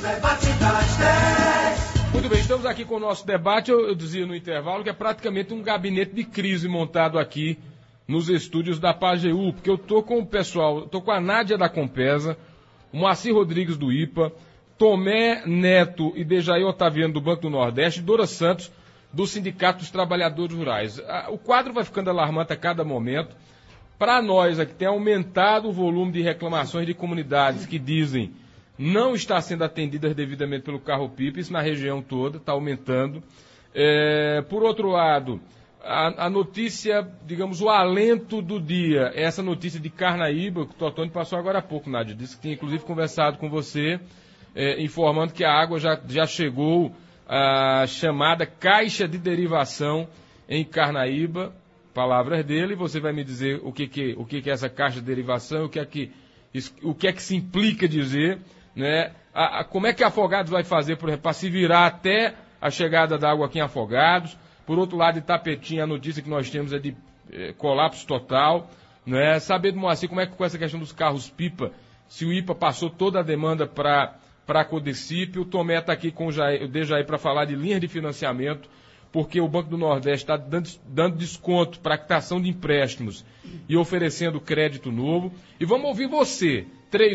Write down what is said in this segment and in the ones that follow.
debate das 10. Muito bem, estamos aqui com o nosso debate. Eu dizia no intervalo que é praticamente um gabinete de crise montado aqui nos estúdios da Pajeú, porque eu tô com o pessoal, tô com a Nádia da Compesa, o Moacir Rodrigues do IPA, Tomé Neto e Dejaí Otaviano do Banco do Nordeste, e Dora Santos do Sindicato dos Trabalhadores Rurais. O quadro vai ficando alarmante a cada momento. Para nós aqui tem aumentado o volume de reclamações de comunidades que dizem não está sendo atendidas devidamente pelo carro-pipa, isso na região toda, está aumentando. Por outro lado, a notícia, digamos, o alento do dia, essa notícia de Carnaíba, que o Totônio passou agora há pouco, Nádia, disse que tinha inclusive conversado com você, informando que a água já chegou à chamada caixa de derivação em Carnaíba, palavras dele, você vai me dizer o que é essa caixa de derivação, o que é que se implica dizer, né? Como é que Afogados vai fazer, por exemplo, para se virar até a chegada da água aqui em Afogados. Por outro lado, Itapetinha, a notícia que nós temos é de colapso total, né? Saber do Moacir como é que com essa questão dos carros-pipa, se o IPA passou toda a demanda para a Codecipe, o Tomé está aqui com o Dejaí para falar de linhas de financiamento, porque o Banco do Nordeste está dando desconto para a quitação de empréstimos e oferecendo crédito novo. E vamos ouvir você,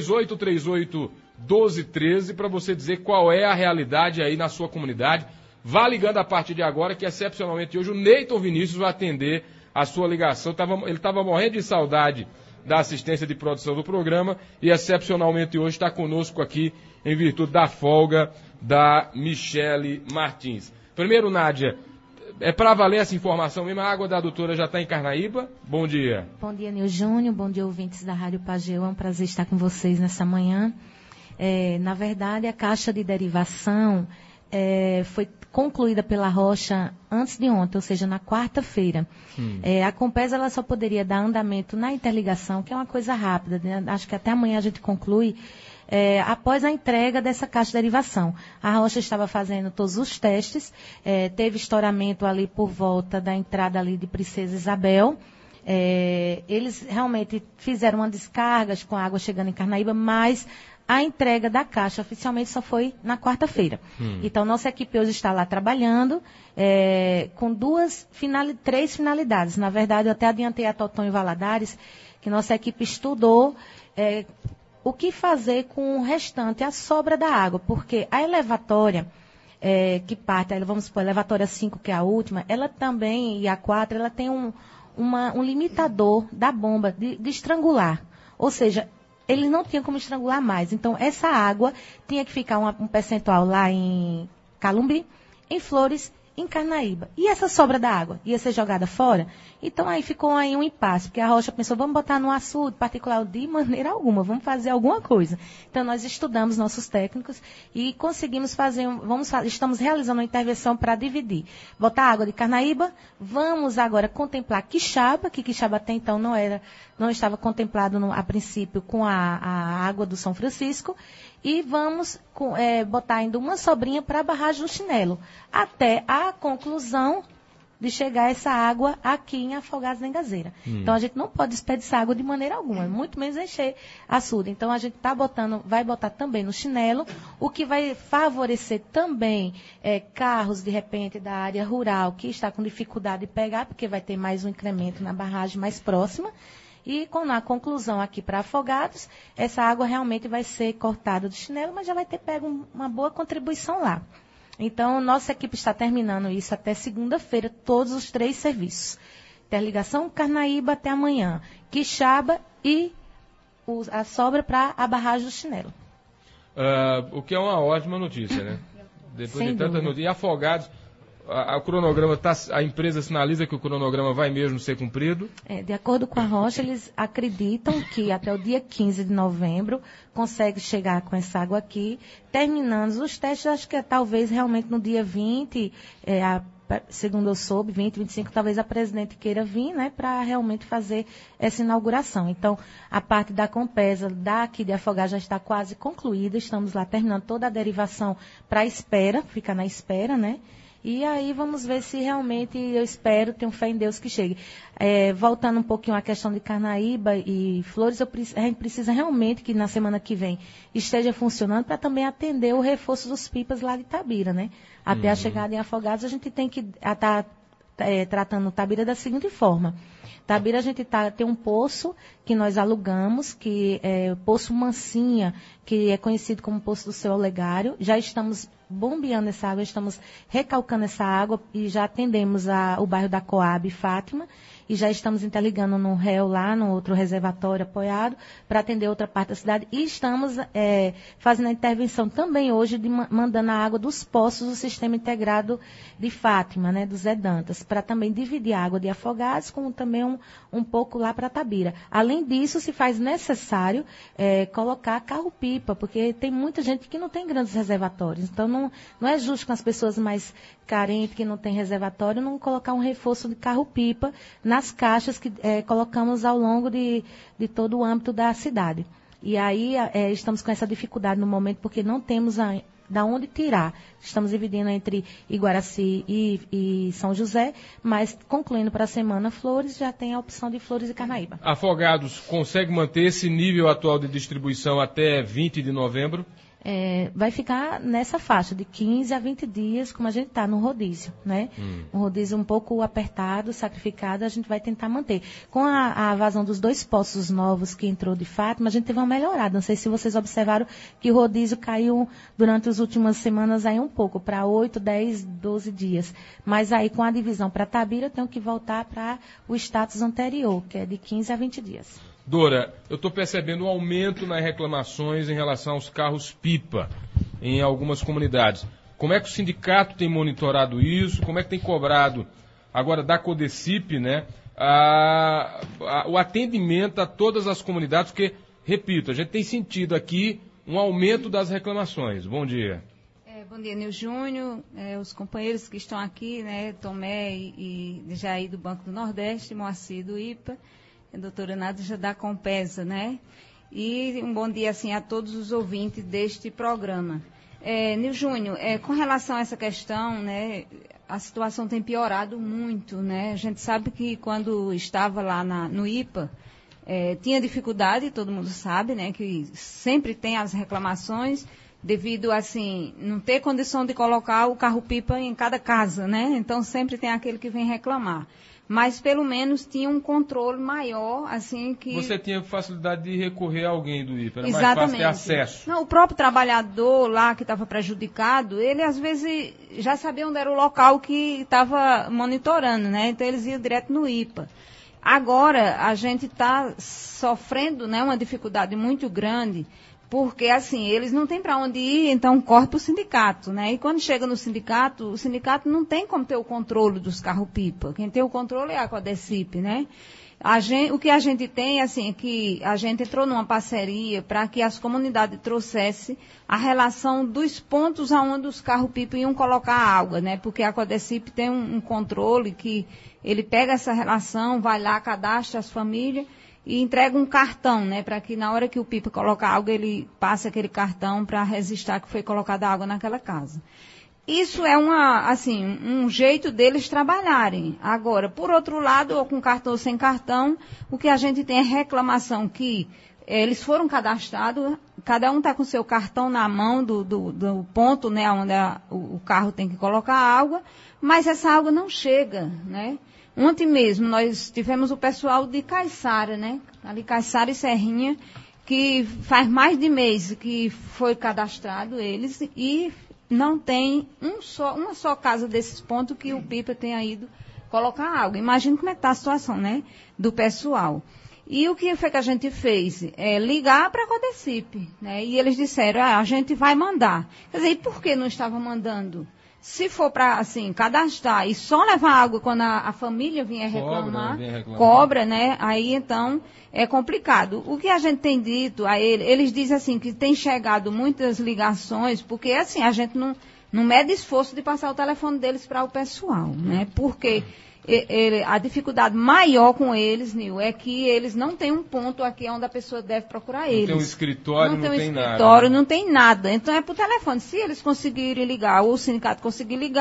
3838-1213, para você dizer qual é a realidade aí na sua comunidade. Vá ligando a partir de agora, que excepcionalmente hoje o Neyton Vinícius vai atender a sua ligação. Ele estava morrendo de saudade da assistência de produção do programa e excepcionalmente hoje está conosco aqui em virtude da folga da Michele Martins. Primeiro, Nádia, é para valer essa informação mesmo, a água da adutora já está em Carnaíba? Bom dia. Bom dia, Nil Júnior, bom dia, ouvintes da Rádio Pajeú, é um prazer estar com vocês nessa manhã. Na verdade, a caixa de derivação foi concluída pela Rocha antes de ontem, ou seja, na quarta-feira. A Compesa ela só poderia dar andamento na interligação, que é uma coisa rápida, né? Acho que até amanhã a gente conclui, após a entrega dessa caixa de derivação. A Rocha estava fazendo todos os testes, teve estouramento ali por volta da entrada ali de Princesa Isabel. Eles realmente fizeram uma descarga com a água chegando em Carnaíba, mas a entrega da caixa oficialmente só foi na quarta-feira. Então, nossa equipe hoje está lá trabalhando com três finalidades. Na verdade, eu até adiantei a Totônio Valadares que nossa equipe estudou o que fazer com o restante, a sobra da água, porque a elevatória que parte, vamos supor, a elevatória 5, que é a última, ela também, e a 4, ela tem um limitador da bomba de estrangular. Ou seja, ele não tinha como estrangular mais. Então, essa água tinha que ficar um percentual lá em Calumbi, em Flores, em Carnaíba. E essa sobra da água ia ser jogada fora? Então, aí ficou aí um impasse, porque a Rocha pensou, vamos botar no açude particular? De maneira alguma, vamos fazer alguma coisa. Então, nós estudamos nossos técnicos e conseguimos fazer, estamos realizando uma intervenção para dividir. Botar água de Carnaíba, vamos agora contemplar Quixaba, que Quixaba até então não estava contemplado a princípio com a água do São Francisco, e vamos botar ainda uma sobrinha para a barragem do Chinelo, até a conclusão de chegar essa água aqui em Afogados da Engazeira. Então, a gente não pode desperdiçar água de maneira alguma, muito menos encher açude. Então, a gente vai botar também no Chinelo, o que vai favorecer também carros, de repente, da área rural, que está com dificuldade de pegar, porque vai ter mais um incremento na barragem mais próxima. E com a conclusão aqui para Afogados, essa água realmente vai ser cortada do Chinelo, mas já vai ter pego uma boa contribuição lá. Então, nossa equipe está terminando isso até segunda-feira, todos os 3 serviços. Interligação Carnaíba até amanhã, Quixaba e a sobra para a barragem do Chinelo. O que é uma ótima notícia, né? Depois Sem de tantas notícias. E Afogados, o cronograma a empresa sinaliza que o cronograma vai mesmo ser cumprido? De acordo com a Rocha, eles acreditam que até o dia 15 de novembro consegue chegar com essa água aqui, terminando os testes, acho que talvez realmente no dia 20, segundo eu soube, 20, 25, talvez a presidente queira vir, né, para realmente fazer essa inauguração. Então, a parte da Compesa, daqui de Afogados já está quase concluída, estamos lá terminando toda a derivação para espera, fica na espera, né? E aí vamos ver se realmente, eu espero, tenho fé em Deus que chegue. Voltando um pouquinho à questão de Carnaíba e Flores, a gente precisa realmente que na semana que vem esteja funcionando para também atender o reforço dos pipas lá de Itabira, né? Até a chegada em Afogados, a gente tem que estar tratando Itabira da seguinte forma. Itabira, a gente tem um poço que nós alugamos, que é o Poço Mansinha, que é conhecido como Poço do Seu Olegário. Já estamos bombeando essa água, estamos recalcando essa água e já atendemos o bairro da Coab e Fátima. E já estamos interligando no réu lá, no outro reservatório apoiado, para atender outra parte da cidade. E estamos fazendo a intervenção também hoje, mandando a água dos poços do sistema integrado de Fátima, né, do Zé Dantas, para também dividir a água de Afogados, como também um pouco lá para Tabira. Além disso, se faz necessário colocar carro-pipa, porque tem muita gente que não tem grandes reservatórios. Então, não é justo com as pessoas mais carentes, que não têm reservatório, não colocar um reforço de carro-pipa nas caixas que colocamos ao longo de todo o âmbito da cidade. E aí estamos com essa dificuldade no momento, porque não temos da onde tirar. Estamos dividindo entre Iguaraci e São José, mas concluindo para a semana Flores, já tem a opção de Flores e Carnaíba. Afogados consegue manter esse nível atual de distribuição até 20 de novembro? Vai ficar nessa faixa de 15 a 20 dias, como a gente está no rodízio, né? Um rodízio um pouco apertado, sacrificado, a gente vai tentar manter. Com a vazão dos 2 poços novos que entrou de Fátima, a gente teve uma melhorada. Não sei se vocês observaram que o rodízio caiu durante as últimas semanas aí um pouco, para 8, 10, 12 dias. Mas aí com a divisão para Tabira, eu tenho que voltar para o status anterior, que é de 15 a 20 dias. Dora, eu estou percebendo um aumento nas reclamações em relação aos carros-pipa em algumas comunidades. Como é que o sindicato tem monitorado isso? Como é que tem cobrado, agora da Codecip, né, o atendimento a todas as comunidades? Porque, repito, a gente tem sentido aqui um aumento das reclamações. Bom dia. Bom dia, Nil Júnior, os companheiros que estão aqui, né, Tomé e Jair do Banco do Nordeste, Moacir do IPA, a doutora Nádia da Compesa, né? E um bom dia, assim, a todos os ouvintes deste programa. Nil Júnior, com relação a essa questão, né, a situação tem piorado muito, né? A gente sabe que quando estava lá no IPA, tinha dificuldade, todo mundo sabe, né, que sempre tem as reclamações, devido, assim, não ter condição de colocar o carro-pipa em cada casa, né? Então, sempre tem aquele que vem reclamar. Mas, pelo menos, tinha um controle maior, assim, que... Você tinha facilidade de recorrer a alguém do IPA, era Exatamente. mais fácil ter acesso. Não, o próprio trabalhador lá que estava prejudicado, ele, às vezes, já sabia onde era o local que estava monitorando, né? Então, eles iam direto no IPA. Agora, a gente está sofrendo, né, uma dificuldade muito grande, porque, assim, eles não têm para onde ir, então corre para o sindicato, né? E quando chega no sindicato, o sindicato não tem como ter o controle dos carros-pipa. Quem tem o controle é a Codecip, né? O que a gente tem, assim, é que a gente entrou numa parceria para que as comunidades trouxessem a relação dos pontos aonde os carros-pipa iam colocar água, né? Porque a Codecip tem um controle que ele pega essa relação, vai lá, cadastra as famílias, e entrega um cartão, né, para que na hora que o pipa coloca água, ele passe aquele cartão para registrar que foi colocada água naquela casa. Isso é um jeito deles trabalharem. Agora, por outro lado, ou com cartão ou sem cartão, o que a gente tem é reclamação que eles foram cadastrados, cada um está com o seu cartão na mão do ponto, né, onde o carro tem que colocar água, mas essa água não chega, né? Ontem mesmo nós tivemos o pessoal de Caiçara, né? Ali Caiçara e Serrinha, que faz mais de mês que foi cadastrado eles e não tem uma só casa desses pontos que o pipa tenha ido colocar água. Imagina como é que está a situação, né? Do pessoal. E o que foi que a gente fez? Ligar para a Codecip, né? E eles disseram, a gente vai mandar. Quer dizer, e por que não estava mandando? Se for para, assim, cadastrar e só levar água quando a família vier reclamar, cobra, né? Aí, então, é complicado. O que a gente tem dito a eles dizem, assim, que tem chegado muitas ligações, porque, assim, a gente não mede esforço de passar o telefone deles para o pessoal, né? Porque a dificuldade maior com eles, Nil, é que eles não têm um ponto aqui onde a pessoa deve procurar eles. Não tem um escritório, não tem nada. Não tem escritório, não tem nada. Então é por telefone. Se eles conseguirem ligar, ou o sindicato conseguir ligar,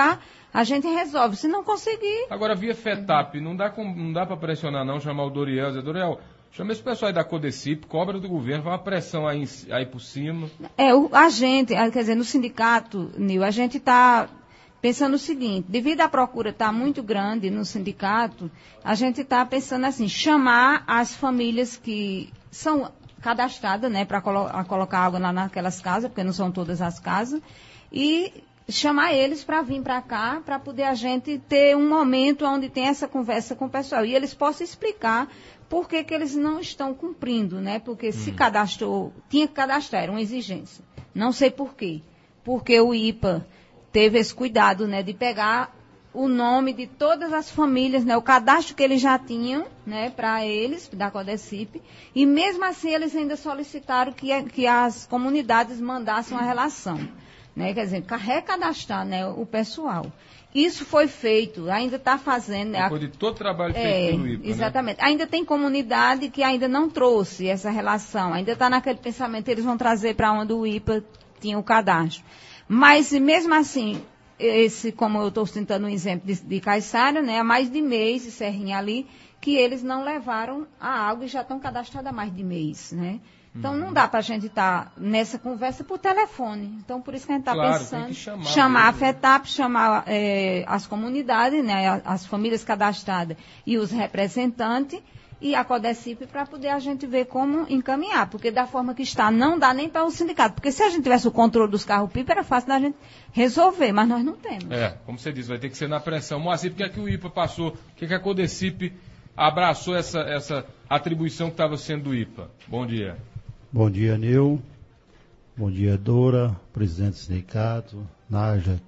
a gente resolve. Se não conseguir... Agora, via FETAP, não dá para pressionar não, chamar o Doriel, dizer, Doriel, chama esse pessoal aí da Codecip, cobra do governo, faz uma pressão aí por cima. A gente, quer dizer, no sindicato, Nil, a gente está pensando o seguinte, devido à procura estar muito grande no sindicato, a gente está pensando assim, chamar as famílias que são cadastradas, né, para colocar água lá naquelas casas, porque não são todas as casas, e chamar eles para vir para cá, para poder a gente ter um momento onde tem essa conversa com o pessoal. E eles possam explicar por que eles não estão cumprindo, né? Porque se cadastrou, tinha que cadastrar, era uma exigência. Não sei por quê. Porque o IPA teve esse cuidado, né, de pegar o nome de todas as famílias, né, o cadastro que eles já tinham, né, para eles, da Codecip, e mesmo assim eles ainda solicitaram que as comunidades mandassem uma relação, né, quer dizer, recadastrar, né, o pessoal. Isso foi feito, ainda está fazendo... Né, depois de todo o trabalho feito pelo IPA, exatamente. Né? Ainda tem comunidade que ainda não trouxe essa relação, ainda está naquele pensamento, eles vão trazer para onde o IPA tinha o cadastro. Mas, mesmo assim, como eu estou citando um exemplo de Caiçara, né, há mais de mês, de Serrinha ali, que eles não levaram a água e já estão cadastrados há mais de mês, né? Então, não dá para a gente estar nessa conversa por telefone. Então, por isso que a gente está pensando, chamar a FETAP, chamar as comunidades, né, as famílias cadastradas e os representantes, e a Codecip para poder a gente ver como encaminhar, porque da forma que está, não dá nem para o sindicato, porque se a gente tivesse o controle dos carros-pipa, era fácil da gente resolver, mas nós não temos. Como você disse, vai ter que ser na pressão. Moacir, por que é que o IPA passou, por que a Codecip abraçou essa atribuição que estava sendo do IPA? Bom dia. Bom dia, Nil. Bom dia, Dora, presidente do sindicato, Nájila,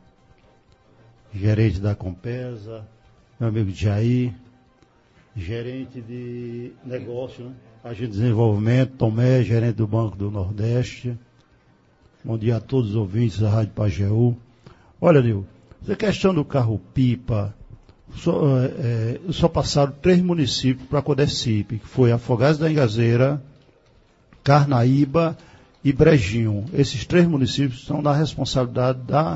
gerente da Compesa, meu amigo Jair, gerente de negócio, né? Agente de desenvolvimento, Tomé, gerente do Banco do Nordeste. Bom dia a todos os ouvintes da Rádio Pajeú. Olha, Nil, essa questão do carro-pipa, só passaram 3 municípios para a Codecip, que foi Afogados da Engazeira, Carnaíba e Brejinho. Esses 3 municípios são da responsabilidade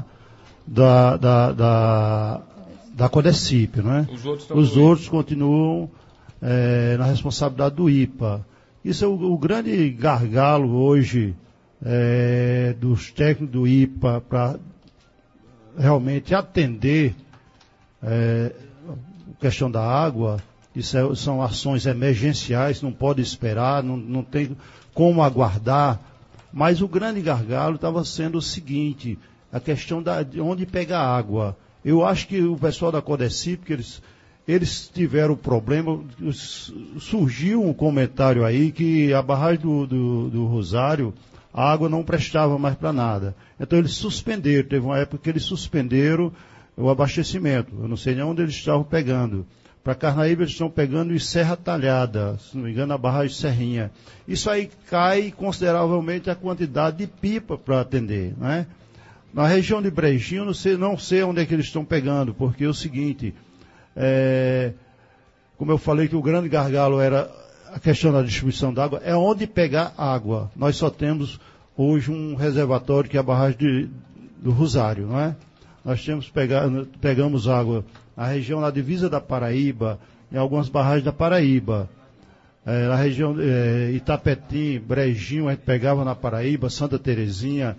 da Codecip, né? Os outros continuam na responsabilidade do IPA. Isso é o grande gargalo hoje dos técnicos do IPA para realmente atender a questão da água. Isso são ações emergenciais, não pode esperar, não tem como aguardar. Mas o grande gargalo estava sendo o seguinte, a questão de onde pegar água. Eu acho que o pessoal da Codecip, que eles tiveram problema, surgiu um comentário aí que a barragem do Rosário, a água não prestava mais para nada. Então eles suspenderam, teve uma época que eles suspenderam o abastecimento. Eu não sei nem onde eles estavam pegando. Para Carnaíba eles estão pegando em Serra Talhada, se não me engano a barragem de Serrinha. Isso aí cai consideravelmente a quantidade de pipa para atender, né? Na região de Brejinho, não sei onde é que eles estão pegando, porque é o seguinte, como eu falei que o grande gargalo era a questão da distribuição d'água, é onde pegar água. Nós só temos hoje um reservatório que é a barragem do Rosário, não é? Nós pegamos água na região da divisa da Paraíba, em algumas barragens da Paraíba. Na região Itapetim, Brejinho, a gente pegava na Paraíba, Santa Terezinha,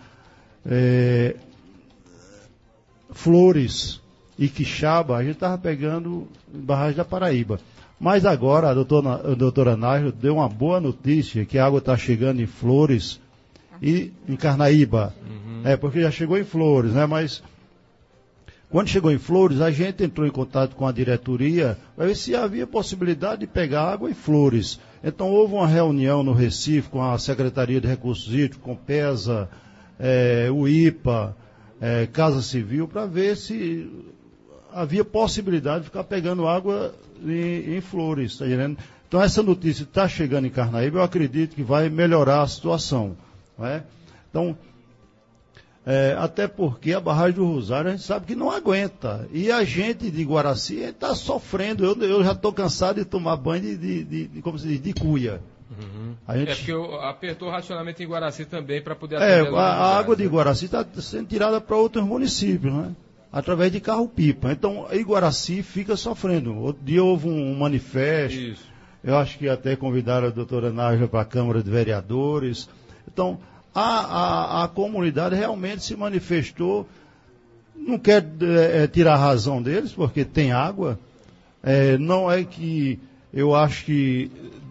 Flores e Quixaba, a gente estava pegando em barragem da Paraíba. Mas agora a doutora Nájila deu uma boa notícia, que a água está chegando em Flores e em Carnaíba. Porque já chegou em Flores, né? Mas quando chegou em Flores, a gente entrou em contato com a diretoria para ver se havia possibilidade de pegar água em Flores. Então houve uma reunião no Recife com a Secretaria de Recursos Hídricos, com PESA, o IPA, Casa Civil, para ver se havia possibilidade de ficar pegando água em Flores. Tá entendendo? Então essa notícia está chegando em Carnaíba, eu acredito que vai melhorar a situação. Não é? Então, até porque a barragem do Rosário a gente sabe que não aguenta. E a gente de Guaraci está sofrendo. Eu já estou cansado de tomar banho como se diz, de cuia. Porque apertou o racionamento em Guaraci também para poder atender a água de Guaraci está sendo tirada para outros municípios, né? através de carro-pipa. Então, Iguaracy fica sofrendo. Outro dia houve um manifesto, Isso. eu acho que até convidaram a doutora Nájila para a Câmara de Vereadores. Então, a comunidade realmente se manifestou, não quer tirar a razão deles, porque tem água. Não é que eu acho que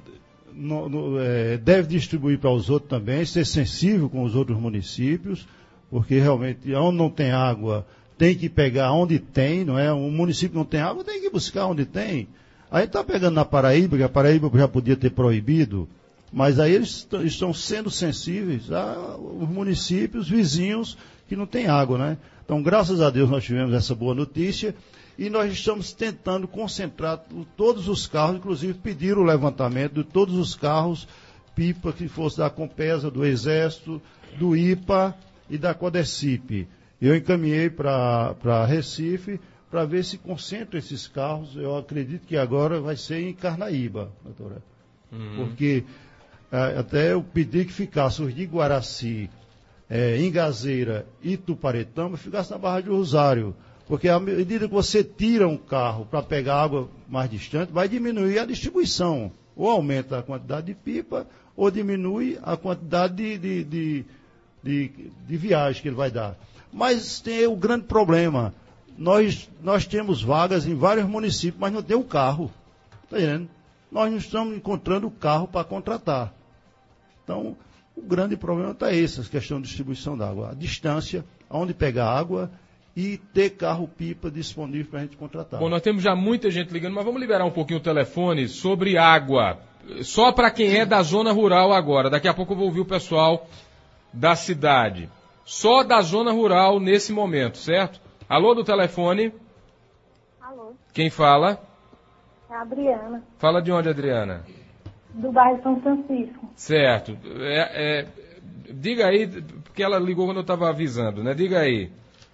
deve distribuir para os outros também, ser sensível com os outros municípios, porque realmente onde não tem água tem que pegar onde tem, não é? Um município não tem água, tem que buscar onde tem. Aí está pegando na Paraíba, que a Paraíba já podia ter proibido, mas aí eles estão sendo sensíveis aos municípios vizinhos que não têm água, né? Então, graças a Deus, nós tivemos essa boa notícia. E nós estamos tentando concentrar todos os carros, inclusive pediram o levantamento de todos os carros, pipa que fosse da Compesa, do Exército, do IPA e da Codecip. Eu encaminhei para Recife para ver se concentra esses carros. Eu acredito que agora vai ser em Carnaíba, doutora. Porque até eu pedi que ficasse os de Iguaracy, Ingazeira e Tuparetama, ficasse na Barra de Rosário. Porque à medida que você tira um carro para pegar água mais distante, vai diminuir a distribuição. Ou aumenta a quantidade de pipa, ou diminui a quantidade de viagem que ele vai dar. Mas tem o grande problema. Nós temos vagas em vários municípios, mas não tem o carro. Está entendendo? Nós não estamos encontrando o carro para contratar. Então, o grande problema está esse, a questão de distribuição da água. A distância, aonde pegar água, e ter carro-pipa disponível para a gente contratar. Bom, nós temos já muita gente ligando, mas vamos liberar um pouquinho o telefone sobre água. Só para quem é da zona rural agora. Daqui a pouco eu vou ouvir o pessoal da cidade. Só da zona rural nesse momento, certo? Alô do telefone? Alô, Quem fala? é a Adriana, Fala de onde, Adriana? do bairro São Francisco. Certo. Diga aí, porque ela ligou quando eu estava avisando, né? Diga aí.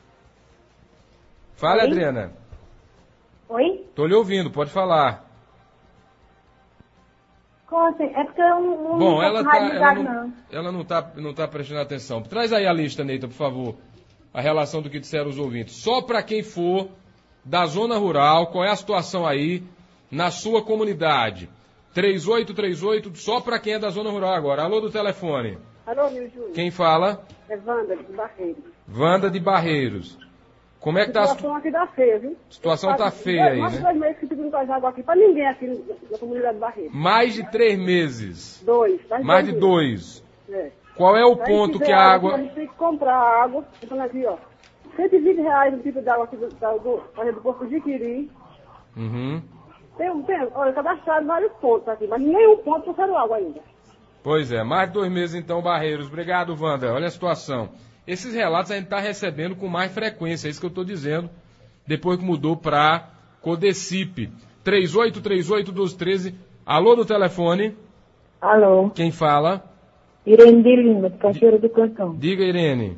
Fala, Oi? Adriana. Oi? Tô lhe ouvindo, pode falar. Como assim? É porque eu não Bom, tô ela com rádio ligado, não. não tá prestando atenção. Traz aí a lista, Neita, por favor. A relação do que disseram os ouvintes. Só para quem for da zona rural, qual é a situação aí na sua comunidade? 3838, só para quem é da zona rural agora. Alô do telefone. Alô, meu Júlio. Quem fala? É Wanda, de Barreiros. Wanda de Barreiros. Como é que tá A situação aqui tá feia, viu? A situação tá feia aí, mais né? Mais de 2 meses que pedindo com água aqui, pra ninguém aqui na comunidade de Barreiros. Mais de 3 meses. 2. Mais de 2. É. Qual é o Aí, ponto se que a vier água... A gente tem que comprar água. Então aqui, ó. R$120 um tipo de água aqui do Porto de Quiri. Uhum. Olha, cadastraram vários pontos aqui, mas nenhum ponto trouxeram água ainda. Pois é, mais de 2 meses então, Barreiros. Obrigado, Wanda. Olha a situação. Esses relatos a gente está recebendo com mais frequência, é isso que eu estou dizendo, depois que mudou para Codecip. 3838-1213. Alô do telefone. Alô, Quem fala? Irene de Lima, de Cachoeira do Cantão. Diga, Irene.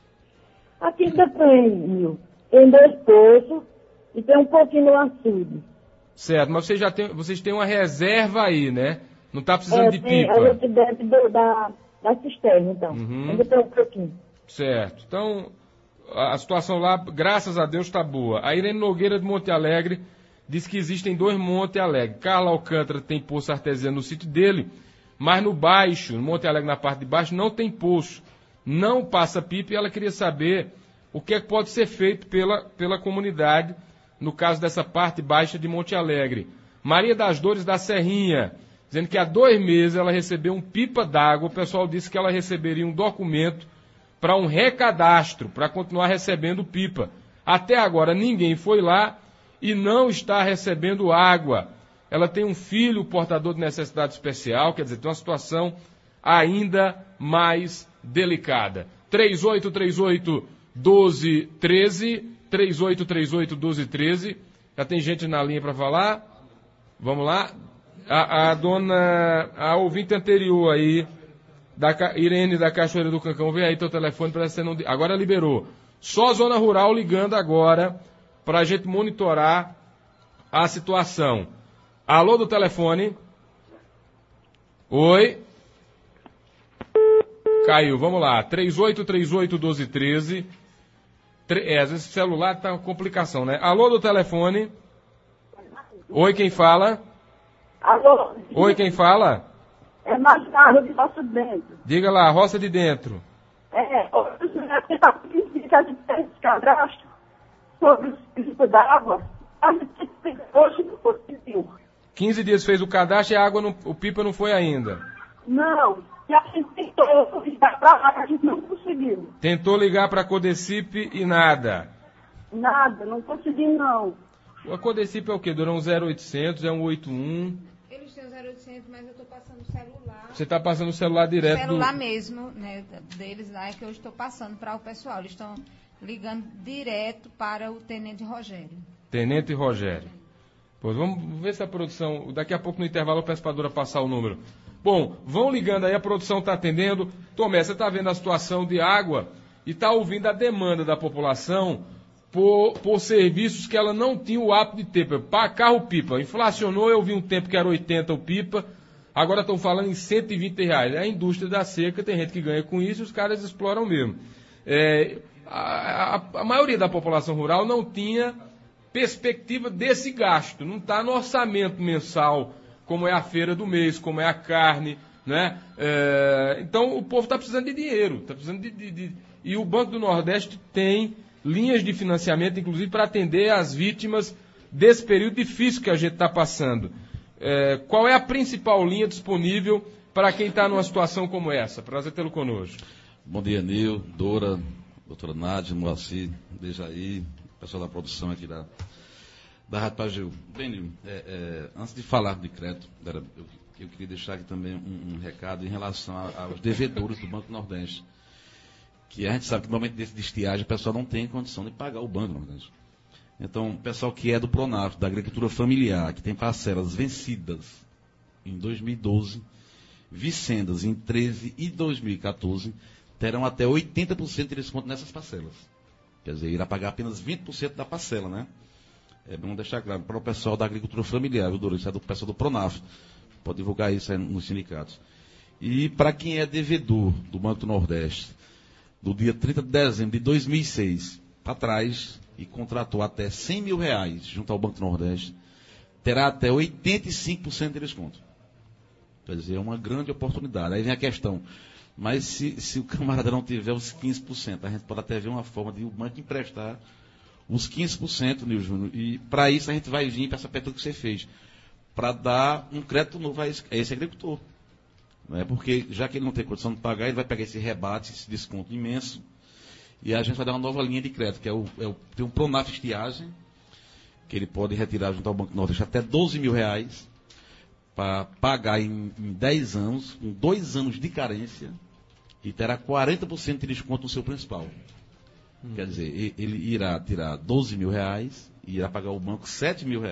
Aqui tem 2 poços e tem um pouquinho no açude. Certo, mas vocês têm uma reserva aí, né? Não está precisando de pipa. A gente deve da cisterna, então. Uhum. Ainda tem um pouquinho. Certo. Então, a situação lá, graças a Deus, está boa. A Irene Nogueira de Monte Alegre diz que existem 2 Monte Alegre. Carla Alcântara tem poço artesiano no sítio dele, mas no baixo, no Monte Alegre, na parte de baixo, não tem poço. Não passa pipa e ela queria saber o que é que pode ser feito pela comunidade, no caso dessa parte baixa de Monte Alegre. Maria das Dores da Serrinha, dizendo que há 2 meses ela recebeu um pipa d'água. O pessoal disse que ela receberia um documento para um recadastro, para continuar recebendo pipa. Até agora ninguém foi lá e não está recebendo água. Ela tem um filho portador de necessidade especial, quer dizer, tem uma situação ainda mais delicada. 3838-1213, 3838-1213. Já tem gente na linha para falar? Vamos lá. A ouvinte anterior aí, Irene da Cachoeira do Cancão, vem aí teu telefone, parece que você não... Agora liberou. Só Zona Rural ligando agora para a gente monitorar a situação. Alô do telefone. Oi. Caiu, vamos lá. 3838-1213. Às vezes o celular tá uma complicação, né? Alô do telefone. Oi, quem fala? Alô? Oi, quem fala? É mais caro de nosso dentro. Diga lá, roça de dentro. Você está pedindo que a gente fez cadastro sobre os tipos d'água. A gente hoje não conseguiu. 15 dias fez o cadastro e a água, o pipa não foi ainda. Não, e a gente tentou ligar para lá, a gente não conseguiu. Tentou ligar para a Codecip e nada. Nada, não consegui não. A Codecip é o quê? Dura um 0800, é um 81. Eles têm o 0800, mas eu estou passando o celular. Você está passando o celular direto Celular mesmo, né, deles lá, é que eu estou passando para o pessoal. Eles estão ligando direto para o Tenente Rogério. Tenente Rogério. Pois vamos ver se a produção... Daqui a pouco no intervalo eu peço para a Dora passar o número. Bom, vão ligando aí, a produção está atendendo. Tomé, você está vendo a situação de água e está ouvindo a demanda da população por serviços que ela não tinha o hábito de ter. Para carro-pipa. Inflacionou, eu vi um tempo que era 80 o pipa, agora estão falando em R$120. É a indústria da seca, tem gente que ganha com isso e os caras exploram mesmo. A maioria da população rural não tinha perspectiva desse gasto, não está no orçamento mensal, como é a feira do mês, como é a carne, né? Então o povo está precisando de dinheiro, está precisando e o Banco do Nordeste tem linhas de financiamento, inclusive para atender as vítimas desse período difícil que a gente está passando. Qual é a principal linha disponível para quem está numa situação como essa? Prazer tê-lo conosco. Bom dia, Nil, Dora, doutora Nádia, Moacir, Dejaí, pessoal da produção aqui da Rádio Pajeú. Bem, Nil, antes de falar de crédito, eu queria deixar aqui também um recado em relação aos devedores do Banco do Nordeste. Que a gente sabe que no momento desse de estiagem o pessoal não tem condição de pagar o Banco do Nordeste. Então, o pessoal que é do Pronaf, da agricultura familiar, que tem parcelas vencidas em 2012, vicendas em 13 e 2014, terão até 80% de desconto nessas parcelas. Quer dizer, irá pagar apenas 20% da parcela, né? É bom deixar claro para o pessoal da agricultura familiar, viu, Dora? Isso é do pessoal do Pronaf. Pode divulgar isso aí nos sindicatos. E para quem é devedor do Banco do Nordeste, do dia 30 de dezembro de 2006 para trás, e contratou até R$100 mil junto ao Banco do Nordeste, terá até 85% de desconto. Quer dizer, é uma grande oportunidade. Aí vem a questão, mas se o camarada não tiver os 15%, a gente pode até ver uma forma de o banco emprestar os 15%, Nil Júnior, e para isso a gente vai vir para essa pergunta que você fez, para dar um crédito novo a esse agricultor. Não é? Porque, já que ele não tem condição de pagar, ele vai pegar esse rebate, esse desconto imenso, e a gente vai dar uma nova linha de crédito, que tem um Pronaf Estiagem, que ele pode retirar junto ao Banco do Nordeste até R$12 mil, para pagar em 10 anos, com 2 anos de carência, e terá 40% de desconto no seu principal. Quer dizer, ele irá tirar R$12 mil e irá pagar ao banco R$7 mil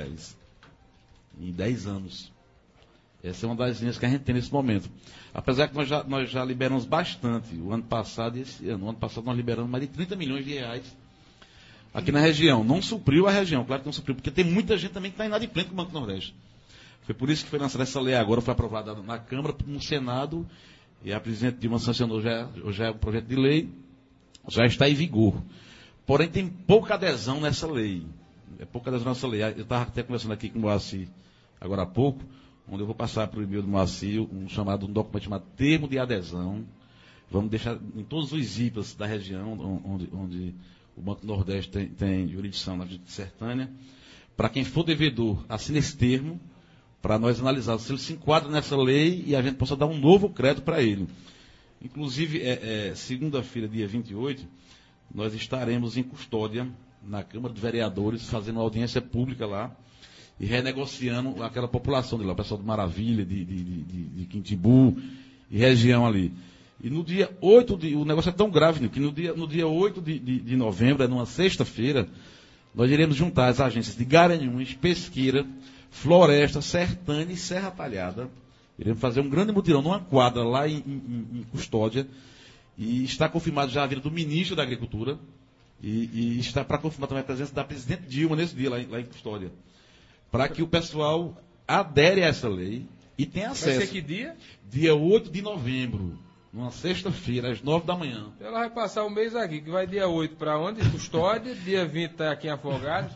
em 10 anos. Essa é uma das linhas que a gente tem nesse momento. Apesar que nós já liberamos bastante o ano passado e esse ano. O ano passado nós liberamos mais de R$30 milhões aqui na região. Não supriu a região, claro que não supriu, porque tem muita gente também que está inadimplente com o Banco do Nordeste. Foi por isso que foi lançada essa lei agora, foi aprovada na Câmara, no Senado, e a presidente Dilma sancionou já o projeto de lei, já está em vigor. Porém, tem pouca adesão nessa lei. Eu estava até conversando aqui com o Moacir agora há pouco, onde eu vou passar para o e-mail do Moacir um documento chamado Termo de Adesão. Vamos deixar em todos os IPAs da região, onde o Banco do Nordeste tem jurisdição na Justiça Sertânia. Para quem for devedor, assine esse termo, para nós analisarmos se ele se enquadra nessa lei e a gente possa dar um novo crédito para ele. Inclusive, segunda-feira, dia 28, nós estaremos em Custódia, na Câmara dos Vereadores, fazendo uma audiência pública lá e renegociando aquela população de lá, o pessoal de Maravilha, de Quintimbu e região ali. E no dia 8, o negócio é tão grave, que no dia 8 de novembro, numa sexta-feira, nós iremos juntar as agências de Garanhuns, Pesqueira, Floresta, Sertânia e Serra Talhada. Iremos fazer um grande mutirão numa quadra lá em Custódia. E está confirmado já a vinda do ministro da Agricultura. E está para confirmar também a presença da presidente Dilma nesse dia lá em Custódia. Para que o pessoal adere a essa lei e tenha acesso. Vai ser que dia? Dia 8 de novembro. numa sexta-feira, às 9 da manhã. Ela vai passar o mês aqui, que vai dia 8 para onde? Custódia, dia 20 tá aqui em Afogados.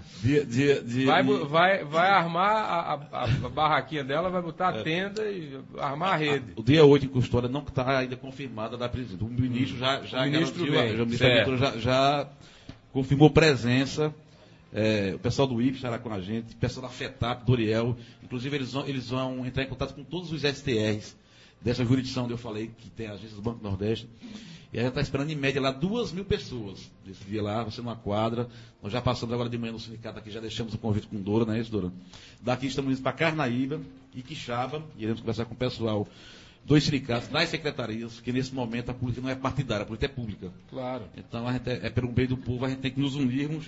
Vai armar a barraquinha dela, vai botar a tenda e armar a rede. O dia 8 em Custódia não está ainda confirmada da presidente. O ministro já já confirmou presença. O pessoal do IPE estará com a gente, o pessoal da FETAP, Doriel. Inclusive, eles vão entrar em contato com todos os STRs dessa jurisdição onde eu falei, que tem a agência do Banco do Nordeste. E a gente está esperando, em média, lá 2.000 pessoas. Esse dia lá, vai ser numa quadra. Nós já passamos agora de manhã no sindicato aqui, já deixamos o convite com Dora, não é isso, Dora? Daqui estamos indo para Carnaíba e Quixaba, e iremos conversar com o pessoal dos sindicatos, das secretarias, que nesse momento a política não é partidária, a política é pública. Claro. Então, a gente pelo bem do povo, a gente tem que nos unirmos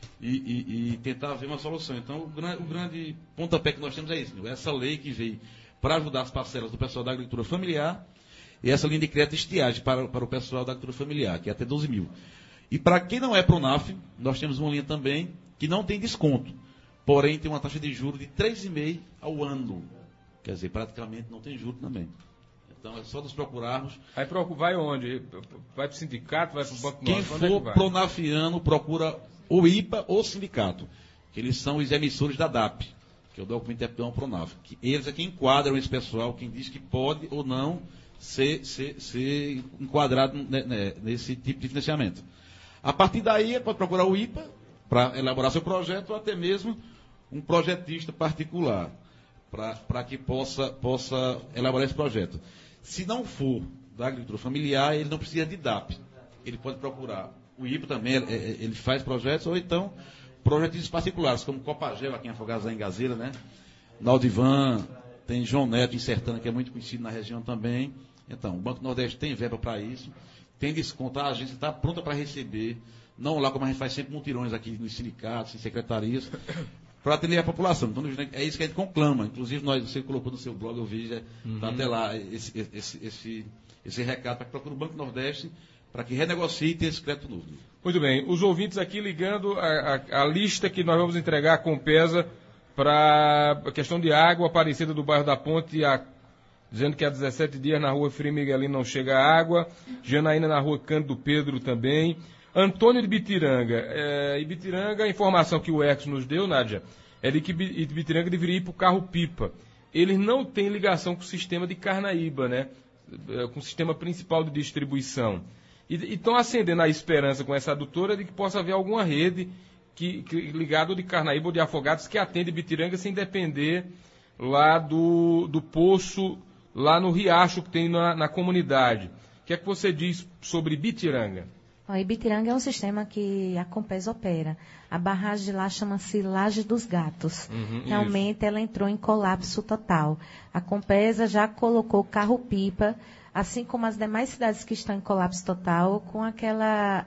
e tentar ver uma solução. Então, o grande pontapé que nós temos é isso, essa lei que veio para ajudar as parcelas do pessoal da agricultura familiar, e essa linha de crédito estiagem para o pessoal da agricultura familiar, que é até 12 mil. E para quem não é Pronaf, nós temos uma linha também que não tem desconto, porém tem uma taxa de juros de 3,5% ao ano. Quer dizer, praticamente não tem juros também. Então é só nos procurarmos. Aí vai onde? Vai para o sindicato, vai para o Banco Quem for pronafiano, procura o IPA ou sindicato, que eles são os emissores da DAP, que é o documento de aptidão ao Pronaf. Que eles é que enquadram esse pessoal, quem diz que pode ou não ser enquadrado nesse tipo de financiamento. A partir daí, pode procurar o IPA para elaborar seu projeto, ou até mesmo um projetista particular, para que possa elaborar esse projeto. Se não for da agricultura familiar, ele não precisa de DAP. Ele pode procurar o IPA também, ele faz projetos, ou então projetistas particulares, como Copagel, aqui em Afogados, em Gazela, né? Naldivan, tem João Neto em Sertana, que é muito conhecido na região também. Então, o Banco do Nordeste tem verba para isso, tem desconto, a agência está pronta para receber, não lá como a gente faz sempre mutirões aqui nos sindicatos, em secretarias, para atender a população. Então, é isso que a gente conclama. Inclusive, você colocou no seu blog, eu vi, está até lá esse recado para que procure o Banco do Nordeste, para que renegocie e tenha esse crédito novo. Muito bem. Os ouvintes aqui ligando a lista que nós vamos entregar à Compesa para a questão de água, Aparecida do bairro da Ponte, dizendo que há 17 dias na rua Frei Miguelino não chega água, Janaína na rua Cândido Pedro também, Antônio de Bitiranga. Ibitiranga, a informação que o Ex nos deu, Nádia, é de que Ibitiranga deveria ir para o carro-pipa. Eles não têm ligação com o sistema de Carnaíba, né? Com o sistema principal de distribuição. E estão acendendo a esperança com essa adutora de que possa haver alguma rede ligada de Carnaíba ou de Afogados que atende Ibitiranga sem depender lá do poço, lá no riacho que tem na comunidade. O que é que você diz sobre Ibitiranga? O Ibitiranga é um sistema que a Compesa opera. A barragem de lá chama-se Laje dos Gatos. Realmente ela entrou em colapso total. A Compesa já colocou carro-pipa, assim como as demais cidades que estão em colapso total, com aquela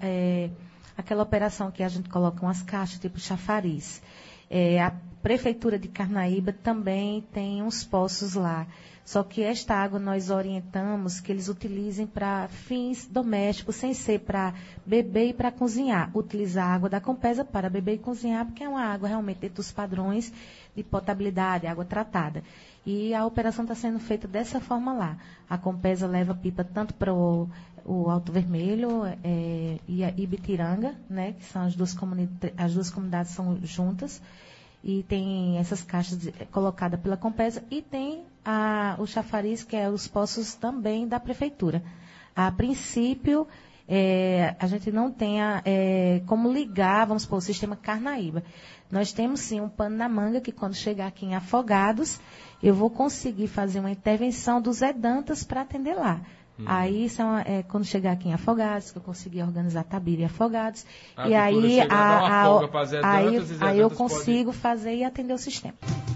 operação que a gente coloca umas caixas tipo chafariz. A Prefeitura de Carnaíba também tem uns poços lá. Só que esta água nós orientamos que eles utilizem para fins domésticos, sem ser para beber e para cozinhar. Utilizar a água da Compesa para beber e cozinhar, porque é uma água realmente dentro dos padrões de potabilidade, água tratada. E a operação está sendo feita dessa forma lá. A Compesa leva pipa tanto para o Alto Vermelho e a Ibitiranga, né, que são as duas comunidades são juntas. E tem essas caixas colocadas pela Compesa e tem o chafariz, que é os poços também da Prefeitura. A princípio, a gente não tem como ligar, vamos supor, o sistema Carnaíba. Nós temos sim um pano na manga que quando chegar aqui em Afogados, eu vou conseguir fazer uma intervenção do Zé Dantas para atender lá. Aí quando chegar aqui em Afogados, que eu conseguir organizar Tabira e Afogados, e aí eu consigo fazer e atender o sistema.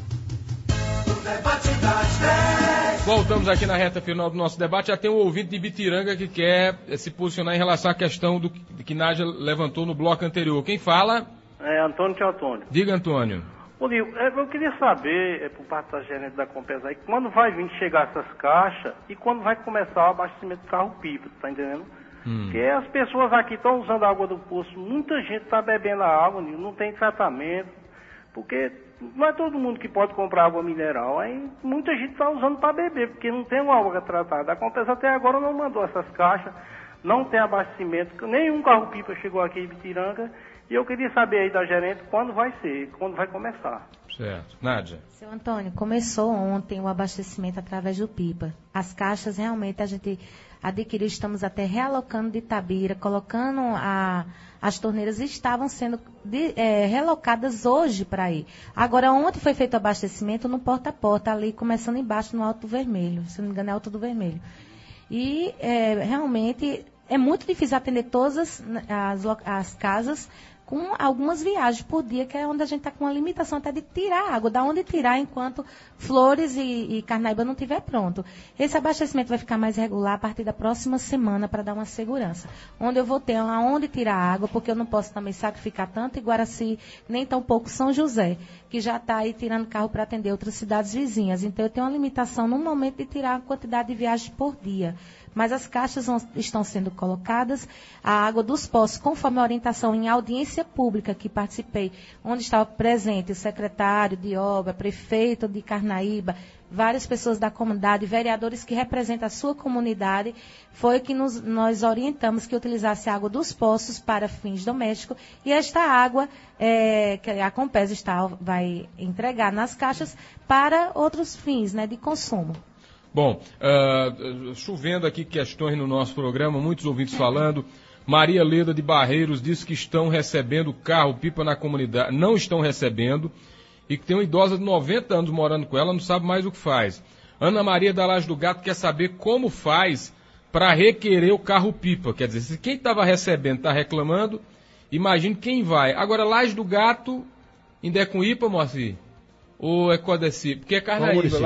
Voltamos aqui na reta final do nosso debate. Já tem um ouvinte de Ibitiranga que quer se posicionar em relação à questão que Nádia levantou no bloco anterior. Quem fala? É Antônio Teotônio. Diga, Antônio. Eu queria saber, por parte da gerente da Compesa aí, quando vai vir chegar essas caixas e quando vai começar o abastecimento do carro-pipa, tá entendendo? Porque as pessoas aqui estão usando a água do poço, muita gente está bebendo a água, não tem tratamento, Porque não é todo mundo que pode comprar água mineral. Aí muita gente está usando para beber, porque não tem uma água tratada. A Compesa até agora não mandou essas caixas, não tem abastecimento, nenhum carro-pipa chegou aqui em Ibitiranga. E eu queria saber aí da gerente quando vai ser, quando vai começar. Certo. Nádia. Seu Antônio, começou ontem o abastecimento através do pipa. As caixas realmente a gente adquiriu, estamos até realocando de Itabira, colocando as torneiras estavam sendo relocadas hoje para aí. Agora, ontem foi feito o abastecimento no porta a porta, ali começando embaixo no Alto do Vermelho, se não me engano é Alto do Vermelho. E realmente é muito difícil atender todas as casas com algumas viagens por dia, que é onde a gente está com uma limitação até de tirar água, da onde tirar enquanto Flores e Carnaíba não estiver pronto. Esse abastecimento vai ficar mais regular a partir da próxima semana para dar uma segurança. Onde eu vou ter aonde tirar água, porque eu não posso também sacrificar tanto Iguaraci, nem tão pouco São José, que já está aí tirando carro para atender outras cidades vizinhas. Então eu tenho uma limitação no momento de tirar a quantidade de viagens por dia. Mas as caixas estão sendo colocadas, a água dos poços, conforme a orientação em audiência pública que participei, onde estava presente o secretário de obra, prefeito de Carnaíba, várias pessoas da comunidade, vereadores que representam a sua comunidade, foi que nós orientamos que utilizasse a água dos poços para fins domésticos e esta água que a Compesa vai entregar nas caixas para outros fins, né, de consumo. Bom, chovendo aqui questões no nosso programa, muitos ouvintes falando. Maria Leda de Barreiros diz que estão recebendo carro-pipa na comunidade, não estão recebendo, e que tem uma idosa de 90 anos morando com ela, não sabe mais o que faz. Ana Maria da Laje do Gato quer saber como faz para requerer o carro-pipa. Quer dizer, se quem estava recebendo está reclamando, imagine quem vai. Agora, Laje do Gato, ainda é com IPA, Moacir? Ou é Codecipe? Porque é Carnaíba,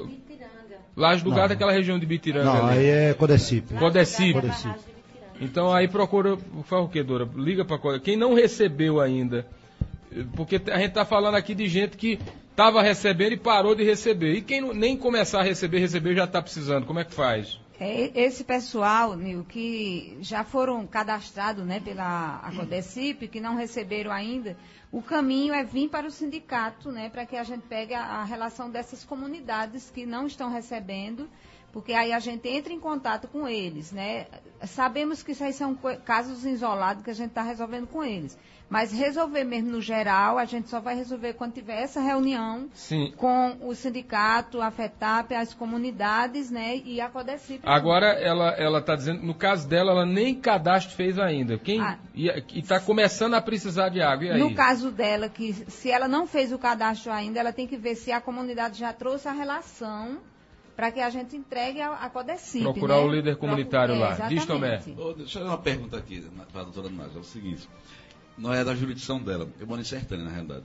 Laje do Gato é aquela região de Bitiranga. Não, ali. aí é Codecipe. Codecipe. Então aí procura, faz o que, Dora? Liga para Codecipe. Quem não recebeu ainda, porque a gente está falando aqui de gente que estava recebendo e parou de receber. E quem nem começar a receber já está precisando. Como é que faz? Esse pessoal, Nil, que já foram cadastrados, né, pela Codecipe, que não receberam ainda, o caminho é vir para o sindicato, né, para que a gente pegue a relação dessas comunidades que não estão recebendo, porque aí a gente entra em contato com eles, né? Sabemos que isso aí são casos isolados que a gente está resolvendo com eles. Mas resolver mesmo no geral, a gente só vai resolver quando tiver essa reunião com o sindicato, a FETAP, as comunidades, né, e a Codecipe. Agora ela está dizendo, no caso dela, ela nem cadastro fez ainda. E está começando a precisar de água. E aí? No caso dela, que se ela não fez o cadastro ainda, ela tem que ver se a comunidade já trouxe a relação para que a gente entregue a Codecipe. Procurar, né, o líder comunitário lá. Exatamente. Diz, Tomé. Deixa eu fazer uma pergunta aqui para a doutora Nádia. É o seguinte, não é da jurisdição dela, eu moro em Sertânia, na realidade.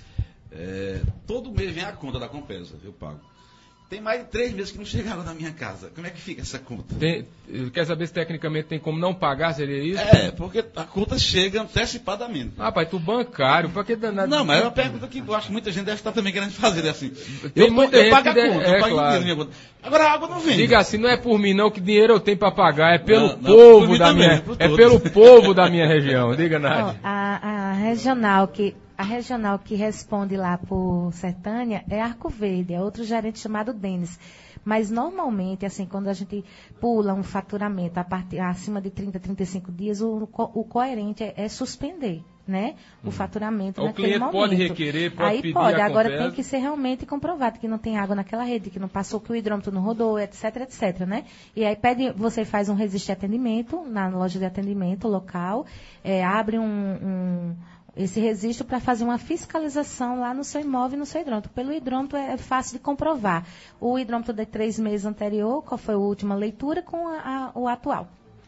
Todo mês vem a conta da Compesa, eu pago. Tem mais de 3 meses que não chegaram na minha casa. Como é que fica essa conta? Quer saber se tecnicamente tem como não pagar, seria isso? Porque a conta chega antecipadamente. Rapaz, tu bancário, pra que danado? Não, mas é uma pergunta que eu acho que muita gente deve estar também querendo fazer, assim. Tem Eu muita gente pago a que conta, eu pago claro. inteiro minha conta. Agora a água não vem. Diga assim, não é por mim não, que dinheiro eu tenho pra pagar, é pelo Não, povo por mim da também, minha... por É todos. pelo povo da minha região. Diga, Nádia. A regional que responde lá por Sertânia é Arco Verde, é outro gerente chamado Denis. Mas normalmente, assim, quando a gente pula um faturamento acima de 30, 35 dias, o coerente é suspender, né? O faturamento naquele momento. O cliente pode requerer, pode pedir. Aí pode, agora tem que ser realmente comprovado que não tem água naquela rede, que não passou, que o hidrômetro não rodou, etc, etc, né? E aí você faz um registro de atendimento na loja de atendimento local, abre esse registro para fazer uma fiscalização lá no seu imóvel e no seu hidrômetro. Pelo hidrômetro é fácil de comprovar. O hidrômetro de 3 meses anterior, qual foi a última leitura, com o atual.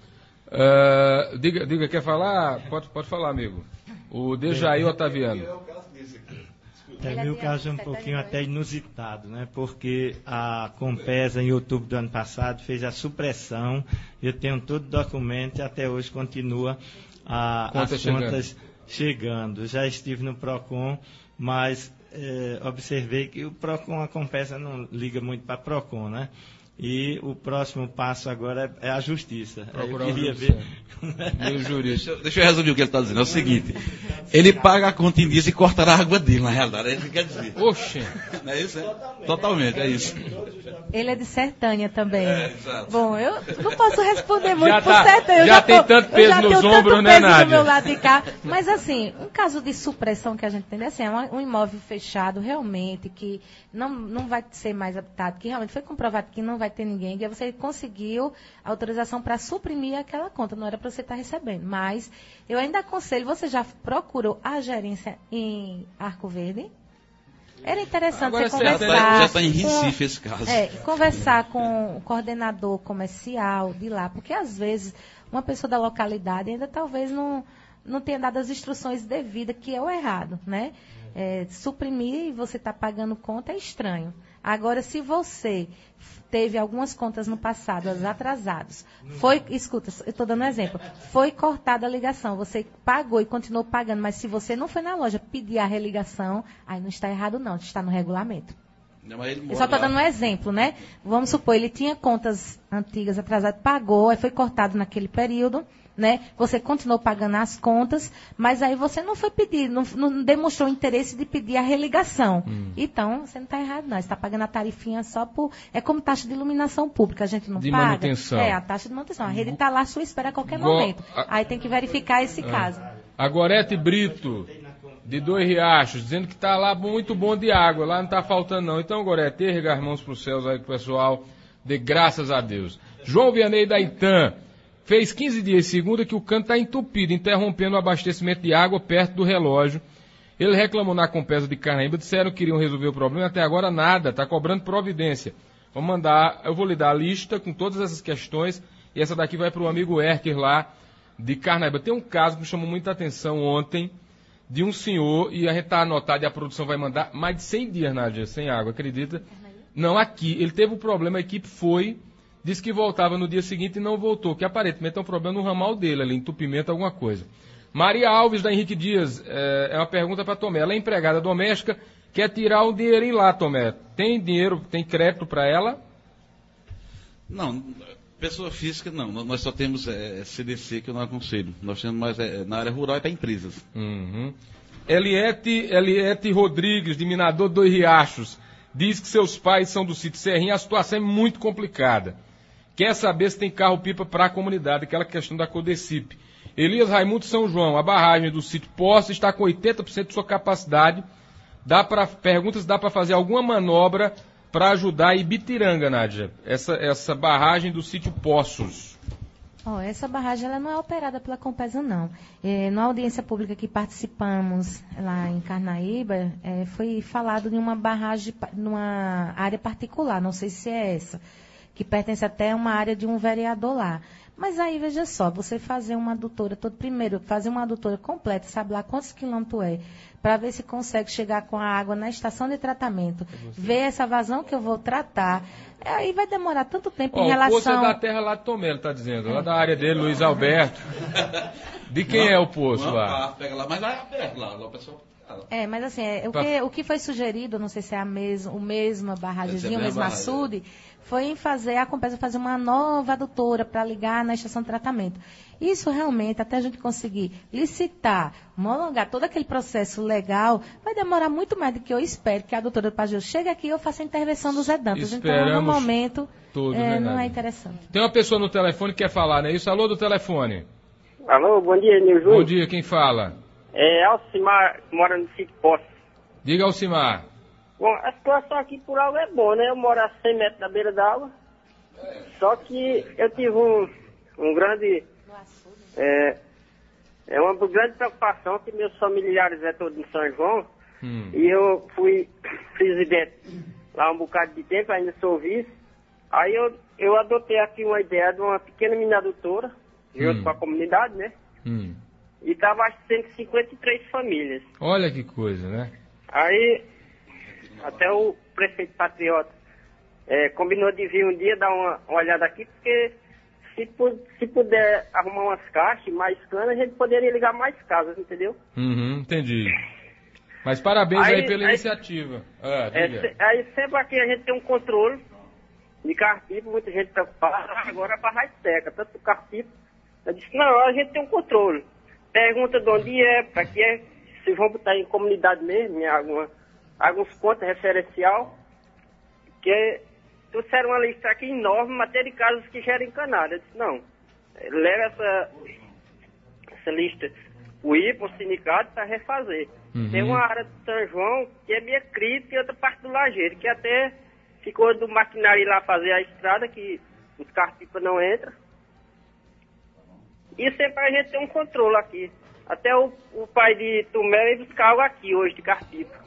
Diga, quer falar? Pode falar, amigo. O Dejair Otaviano. Também o caso é um pouquinho até inusitado, né? Porque a Compesa, em outubro do ano passado, fez a supressão. Eu tenho todo o documento e até hoje continua as contas chegando. Já estive no PROCON, mas observei que o PROCON, a Compesa não liga muito para PROCON, né? E o próximo passo agora é a justiça. Procurar eu queria um ver. Meu jurista. Deixa eu resumir o que ele está dizendo. É o seguinte: ele paga a conta em dias e cortará a água dele, na realidade. É isso que quer dizer. Oxe. Não é isso? Totalmente, é isso. Ele é de Sertânia também. Exato. Bom, eu não posso responder muito Já por tá- Sertânia. já tem tanto peso nos ombros, né, Nádia? Do meu lado de cá. Mas assim, um caso de supressão que a gente tem, assim, é um imóvel fechado realmente, que não vai ser mais habitado, que realmente foi comprovado que não vai ter ninguém, que você conseguiu autorização para suprimir aquela conta, não era para você estar recebendo. Mas eu ainda aconselho, você já procurou a gerência em Arco Verde? Era interessante Agora você você conversar. Já está em Recife esse caso. Conversar com o coordenador comercial de lá, porque às vezes uma pessoa da localidade ainda talvez não tenha dado as instruções devidas, que é o errado, né? Suprimir e você está pagando conta é estranho. Agora, se você teve algumas contas no passado, as atrasadas, escuta, eu estou dando um exemplo, foi cortada a ligação, você pagou e continuou pagando, mas se você não foi na loja pedir a religação, aí não está errado não, está no regulamento. Não, mas ele Eu só estou dando um exemplo, né? Vamos supor, ele tinha contas antigas atrasadas, pagou, aí foi cortado naquele período, né? Você continuou pagando as contas, mas aí você não foi pedir, não demonstrou interesse de pedir a religação. Então, você não está errado, não. Você está pagando a tarifinha só por... É como taxa de iluminação pública, a gente não De paga. manutenção. A taxa de manutenção. A rede está lá à sua espera a qualquer momento. Aí tem que verificar esse caso. A Gorete Brito, de Dois Riachos, dizendo que está lá muito bom de água, lá não está faltando não. Então, Gorete, erga as mãos para os céus aí com o pessoal, dê graças a Deus. João Vianney da Itã, fez 15 dias segunda que o cano está entupido, interrompendo o abastecimento de água perto do relógio. Ele reclamou na Compesa de Carnaíba, disseram que iriam resolver o problema, até agora nada, está cobrando providência. Eu vou lhe dar a lista com todas essas questões, e essa daqui vai para o amigo Erker lá de Carnaíba. Tem um caso que me chamou muita atenção ontem, de um senhor, e a gente está anotado e a produção vai mandar mais de 100 dias, Nádia, sem água, acredita? Não, aqui, ele teve um problema, a equipe foi... Disse que voltava no dia seguinte e não voltou, que aparentemente é um problema no ramal dele, ali, entupimento, alguma coisa. Maria Alves, da Henrique Dias, é uma pergunta para Tomé. Ela é empregada doméstica, quer tirar um dinheirinho lá, Tomé. Tem dinheiro, tem crédito para ela? Não, pessoa física não. Nós só temos CDC, que eu não aconselho. Nós temos mais na área rural e para empresas. Eliette Rodrigues, de Minador Dois Riachos, diz que seus pais são do sítio Serrinha, a situação é muito complicada. Quer saber se tem carro-pipa para a comunidade, aquela questão da Codecip. Elias Raimundo São João, a barragem do sítio Poço está com 80% de sua capacidade. Pergunta se dá para fazer alguma manobra para ajudar a Ibitiranga, Nádia. Essa barragem do sítio Poços. Essa barragem ela não é operada pela Compesa, não. Na audiência pública que participamos lá em Carnaíba, foi falado de uma barragem, numa área particular, não sei se é essa, que pertence até a uma área de um vereador lá. Mas aí, veja só, você fazer uma adutora, primeiro, fazer uma adutora completa, sabe lá quantos quilômetros para ver se consegue chegar com a água na estação de tratamento, ver essa vazão que eu vou tratar. Aí vai demorar tanto tempo em relação... O poço é da terra lá de Tomé, ele está dizendo, lá da área dele, Luiz Alberto. De quem é o poço lá? Pega lá, mas é aberto lá, o pessoal... mas assim, o que foi sugerido, não sei se é o mesmo barragemzinho, o mesmo açude, foi em a Compesa fazer uma nova adutora para ligar na estação de tratamento. Isso realmente, até a gente conseguir licitar, homologar todo aquele processo legal, vai demorar muito mais do que eu espero que a adutora do Pajéu chegue aqui e eu faça a intervenção dos Edantas. Então, no momento, não é interessante. Tem uma pessoa no telefone que quer falar, não é isso? Alô do telefone. Alô, bom dia, Nilson. Bom dia, quem fala? Alcimar, mora no sítio Poço. Diga, Alcimar. Bom, a situação aqui por água é boa, né? Eu moro a 100 metros da beira d'água. Só que eu tive um grande... uma grande preocupação que meus familiares todos em São João. E eu fui presidente lá um bocado de tempo, ainda sou vice. Aí eu adotei aqui uma ideia de uma pequena mini adutora, junto com a comunidade, né? E estava abastecendo 53 famílias. Olha que coisa, né? Aí, até o prefeito Patriota combinou de vir um dia dar uma olhada aqui, porque se puder arrumar umas caixas, mais canas, a gente poderia ligar mais casas, entendeu? Entendi. Mas parabéns aí pela iniciativa. Aí sempre aqui a gente tem um controle de carro-pipa, muita gente preocupada, agora a barragem seca, tanto o carro-pipa. Eu disse, não, a gente tem um controle. Pergunta de onde é, para que é, se vão botar em comunidade mesmo, em alguns pontos referencial, que trouxeram uma lista aqui enorme, matéria de casas que geram encanada. Eu disse, não, leva essa lista, o IPA, o sindicato, para refazer. Tem uma área de São João que é meio crítica e outra parte do Lajeiro, que até ficou do maquinário lá fazer a estrada, que os carros-pipa não entram. E sempre a gente tem um controle aqui. Até o pai de Tomé veio buscar água aqui hoje, de carro-pipa.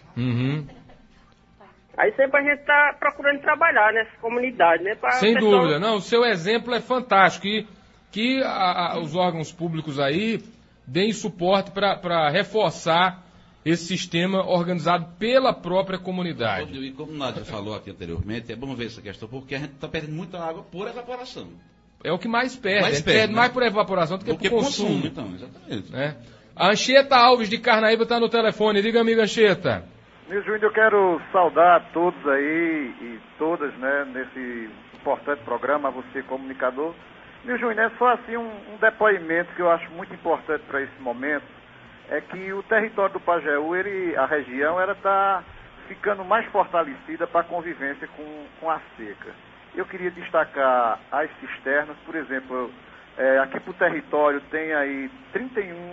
Aí sempre a gente está procurando trabalhar nessa comunidade, né? Sem dúvida. Não, o seu exemplo é fantástico. E que os órgãos públicos aí deem suporte para reforçar esse sistema organizado pela própria comunidade. E como o Nádia falou aqui anteriormente, é bom ver essa questão, porque a gente está perdendo muita água por evaporação. É o que mais perde. A gente perde mais por evaporação do que por consumo. Então, exatamente. Né? A Anchieta Alves de Carnaíba está no telefone. Diga, amiga Anchieta. Nilson Júnior, eu quero saudar todos aí e todas, né, nesse importante programa, você comunicador. Nilson Júnior, é só assim um depoimento que eu acho muito importante para esse momento, é que o território do Pajeú, a região, ela está ficando mais fortalecida para a convivência com a seca. Eu queria destacar as cisternas, por exemplo, aqui para o território tem aí 31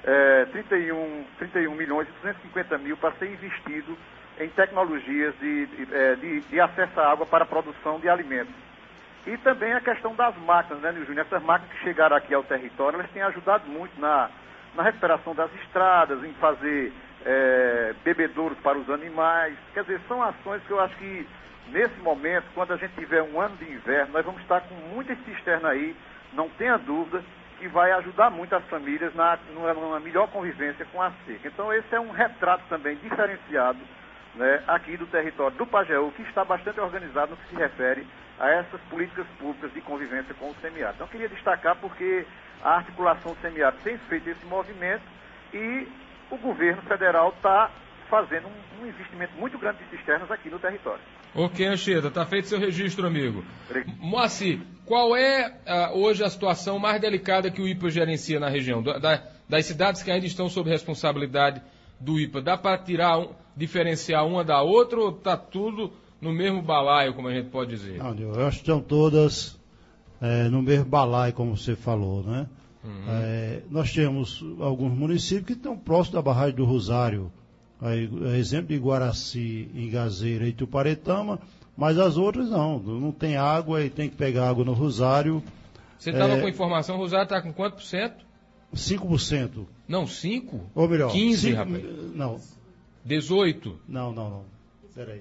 milhões e 250 mil para ser investido em tecnologias de acesso à água para a produção de alimentos. E também a questão das máquinas, né, Nilson Júnior? Essas máquinas que chegaram aqui ao território, elas têm ajudado muito na recuperação das estradas, em fazer bebedouros para os animais. Quer dizer, são ações que eu acho que, nesse momento, quando a gente tiver um ano de inverno, nós vamos estar com muitas cisternas aí, não tenha dúvida, que vai ajudar muito as famílias numa melhor convivência com a seca. Então, esse é um retrato também diferenciado, né, aqui do território do Pajeú, que está bastante organizado no que se refere a essas políticas públicas de convivência com o semiárido. Então, eu queria destacar porque a articulação do semiárido tem feito esse movimento e o governo federal está fazendo um investimento muito grande de cisternas aqui no território. Ok, Anchieta, está feito seu registro, amigo. Moacir, qual é hoje a situação mais delicada que o IPA gerencia na região? Das cidades que ainda estão sob responsabilidade do IPA, dá para diferenciar uma da outra ou está tudo no mesmo balaio, como a gente pode dizer? Não, eu acho que estão todas no mesmo balaio, como você falou, né? Nós temos alguns municípios que estão próximos da barragem do Rosário, exemplo de Guaraci, Ingazeira e Tuparetama, mas as outras não tem água e tem que pegar água no Rosário. Você estava com informação, o Rosário está com quanto por cento? 5%. Não, 5? Ou melhor, 15, rapaz. Não. 18? Não. Peraí.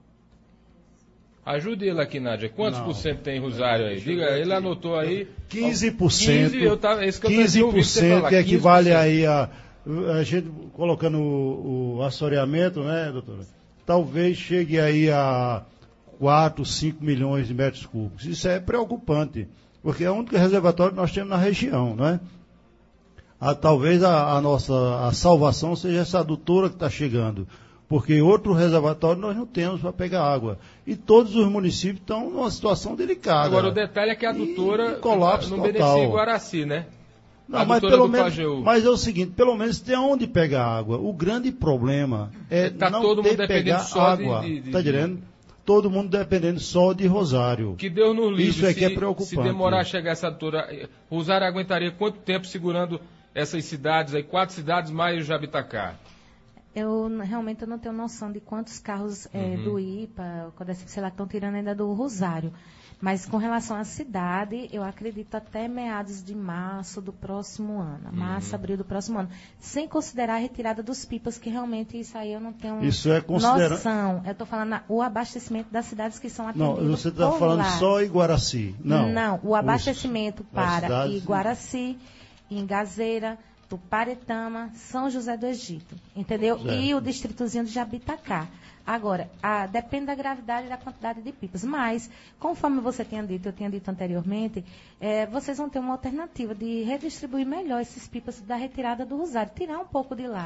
Ajude ele aqui, Nádia. Quantos por cento tem Rosário aí? Diga, ele anotou aí. 15%. 15% que equivale 15%. Aí a gente colocando o assoreamento, né, doutora? Talvez chegue aí a 4, 5 milhões de metros cúbicos. Isso é preocupante, porque é o único reservatório que nós temos na região, não é? Talvez a nossa salvação seja essa adutora que está chegando, porque outro reservatório nós não temos para pegar água. E todos os municípios estão numa situação delicada. Agora, o detalhe é que a adutora não beneficia Guaraci, né? Não, mas pelo menos, mas é o seguinte, pelo menos tem onde pegar água. O grande problema é não todo ter mundo dependendo pegar só água. Está dizendo? Todo mundo dependendo só de Rosário. Que Deus nos livre. Isso é que é preocupante. Se demorar a chegar essa adutora, Rosário aguentaria quanto tempo segurando essas cidades aí, 4 cidades mais o Jabitacá? Eu realmente não tenho noção de quantos carros do IPA, sei lá, estão tirando ainda do Rosário. Mas com relação à cidade, eu acredito até meados de março do próximo ano. Março, abril do próximo ano. Sem considerar a retirada dos pipas, que realmente isso aí eu não tenho noção. Eu estou falando o abastecimento das cidades que são atendidas. Não, você está falando lá. Só Iguaraci. Não, o abastecimento para Iguaraci, Ingazeira, Tuparetama, São José do Egito, entendeu? Certo. E o distritozinho de Jabitacá. Agora, depende da gravidade e da quantidade de pipas. Mas, conforme você tinha dito, eu tinha dito anteriormente, vocês vão ter uma alternativa de redistribuir melhor esses pipas da retirada do Rosário. Tirar um pouco de lá.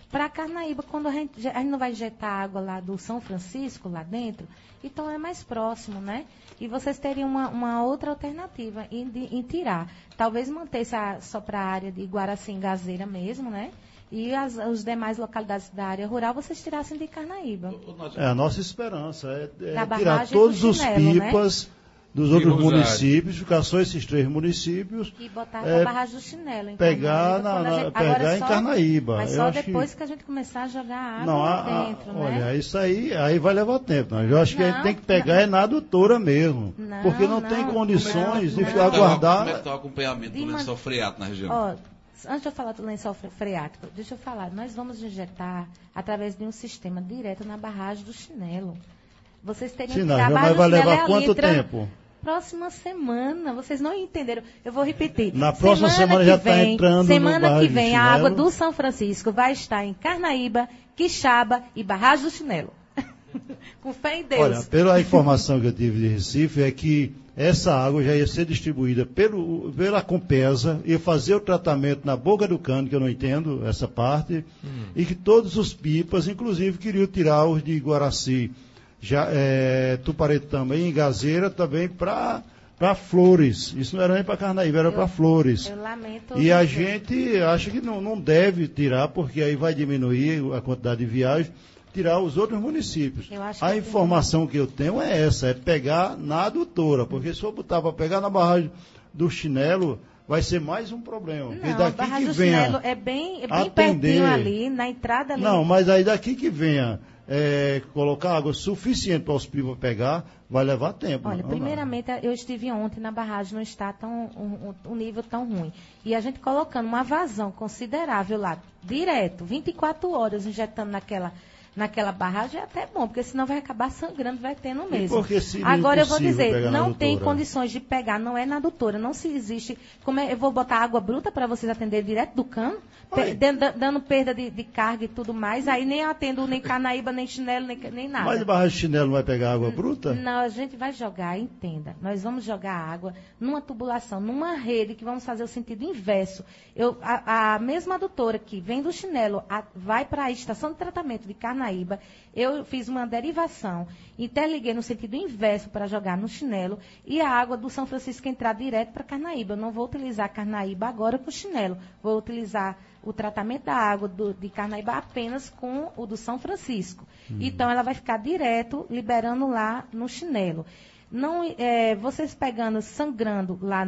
Para Carnaíba, quando a gente não vai injetar água lá do São Francisco, lá dentro, então é mais próximo, né? E vocês teriam uma outra alternativa em tirar. Talvez manter-se só para a área de Guaraci-Engazeira mesmo, né? E as demais localidades da área rural vocês tirassem de Carnaíba. A nossa esperança é Da tirar barragem todos do os Chinelo, pipas, né? dos outros municípios, ficar só esses 3 municípios. E botar a barragem do Chinelo em pegar Carnaíba. pegar em Carnaíba. Mas só depois que a gente começar a jogar água lá dentro, né? Olha, isso aí vai levar tempo. Né? Eu acho que a gente tem que pegar na adutora mesmo. Porque não tem condições de aguardar. Como é que está o acompanhamento do lençol freático na região? Ó, antes de eu falar do lençol freático, deixa eu falar. Nós vamos injetar através de um sistema direto na barragem do Chinelo. Vocês teriam que tirar a barragem do vai Chinelo levar quanto tempo? Próxima semana, vocês não entenderam. Eu vou repetir. Na próxima semana já está entrando semana que vem, a água do São Francisco vai estar em Carnaíba, Quixaba e Barragem do Chinelo. Com fé em Deus. Olha, pela informação que eu tive de Recife, é que essa água já ia ser distribuída pela Compesa, ia fazer o tratamento na boca do cano, que eu não entendo essa parte, e que todos os pipas, inclusive, queriam tirar os de Guaraci, Tuparetama e Engazeira também para Flores. Isso não era nem para Carnaíba, era para Flores. Eu lamento. E a gente acha que não deve tirar, porque aí vai diminuir a quantidade de viagens, tirar os outros municípios. A informação que eu tenho é essa, é pegar na adutora, porque se for botar para pegar na barragem do Chinelo, vai ser mais um problema. Não, daqui a barragem que do venha Chinelo é bem pertinho ali, na entrada ali. Não, mas aí daqui que venha colocar água suficiente para os pipas pegar, vai levar tempo. Olha, primeiramente, eu estive ontem na barragem, não está um nível tão ruim. E a gente colocando uma vazão considerável lá, direto, 24 horas injetando naquela barragem é até bom, porque senão vai acabar sangrando, vai ter no mesmo. Agora eu vou dizer, não tem condições de pegar, não é na adutora, não se existe. Como eu vou botar água bruta para vocês atenderem direto do cano, dando perda de carga e tudo mais, aí nem atendo nem Carnaíba, nem Chinelo, nem nada. Mas a barragem de Chinelo não vai pegar água bruta? Não, a gente vai jogar, entenda, nós vamos jogar água numa tubulação, numa rede que vamos fazer o sentido inverso. A mesma adutora que vem do Chinelo, vai para a estação de tratamento de Carnaíba, eu fiz uma derivação, interliguei no sentido inverso para jogar no Chinelo e a água do São Francisco entrar direto para Carnaíba. Eu não vou utilizar Carnaíba agora com o Chinelo, vou utilizar o tratamento da água de Carnaíba apenas com o do São Francisco. Então ela vai ficar direto, liberando lá no Chinelo. Não, vocês pegando, sangrando lá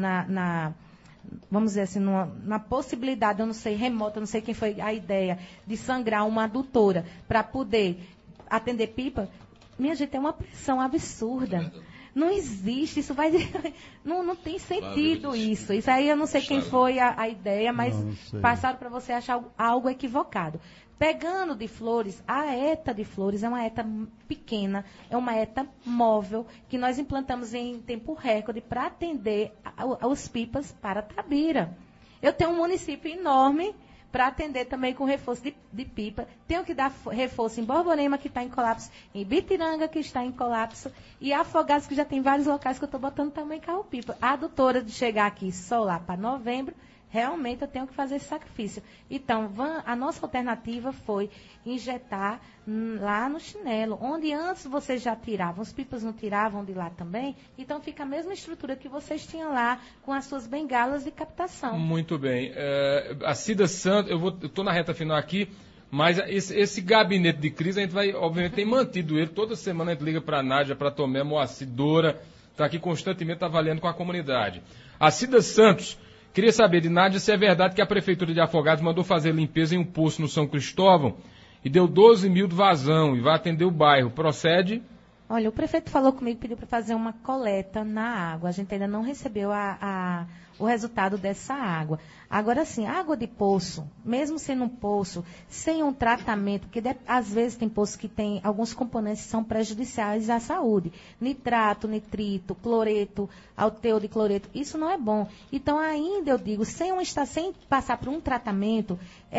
vamos dizer assim, na possibilidade, eu não sei, remota, eu não sei quem foi a ideia, de sangrar uma adutora para poder atender pipa, minha gente, é uma pressão absurda. Não existe, isso vai... Não tem sentido isso. Isso aí eu não sei quem foi a ideia, mas passaram para você achar algo equivocado. Pegando de Flores, a ETA de Flores é uma ETA pequena, é uma ETA móvel, que nós implantamos em tempo recorde para atender os pipas para Tabira. Eu tenho um município enorme para atender também com reforço de pipa. Tenho que dar reforço em Borborema, que está em colapso, em Bitiranga, que está em colapso, e Afogados, que já tem vários locais que eu estou botando também carro-pipa. A adutora de chegar aqui só lá para novembro, realmente eu tenho que fazer esse sacrifício. Então, a nossa alternativa foi injetar lá no Chinelo, onde antes vocês já tiravam, os pipas não tiravam de lá também, então fica a mesma estrutura que vocês tinham lá, com as suas bengalas de captação. Muito bem. A Cida Santos, eu estou na reta final aqui, mas esse gabinete de crise, a gente vai, obviamente, tem mantido ele, toda semana a gente liga para a Nádia, para a Tomé, Moacir, Dora, está aqui constantemente avaliando com a comunidade. A Cida Santos queria saber de Nádia se é verdade que a Prefeitura de Afogados mandou fazer limpeza em um poço no São Cristóvão e deu 12 mil de vazão e vai atender o bairro. Procede? Olha, o prefeito falou comigo, pediu para fazer uma coleta na água. A gente ainda não recebeu o resultado dessa água. Agora sim, água de poço, mesmo sendo um poço, sem um tratamento, porque às vezes tem poços que tem alguns componentes que são prejudiciais à saúde. Nitrato, nitrito, cloreto, alteu de cloreto, isso não é bom. Então ainda eu digo, sem passar por um tratamento,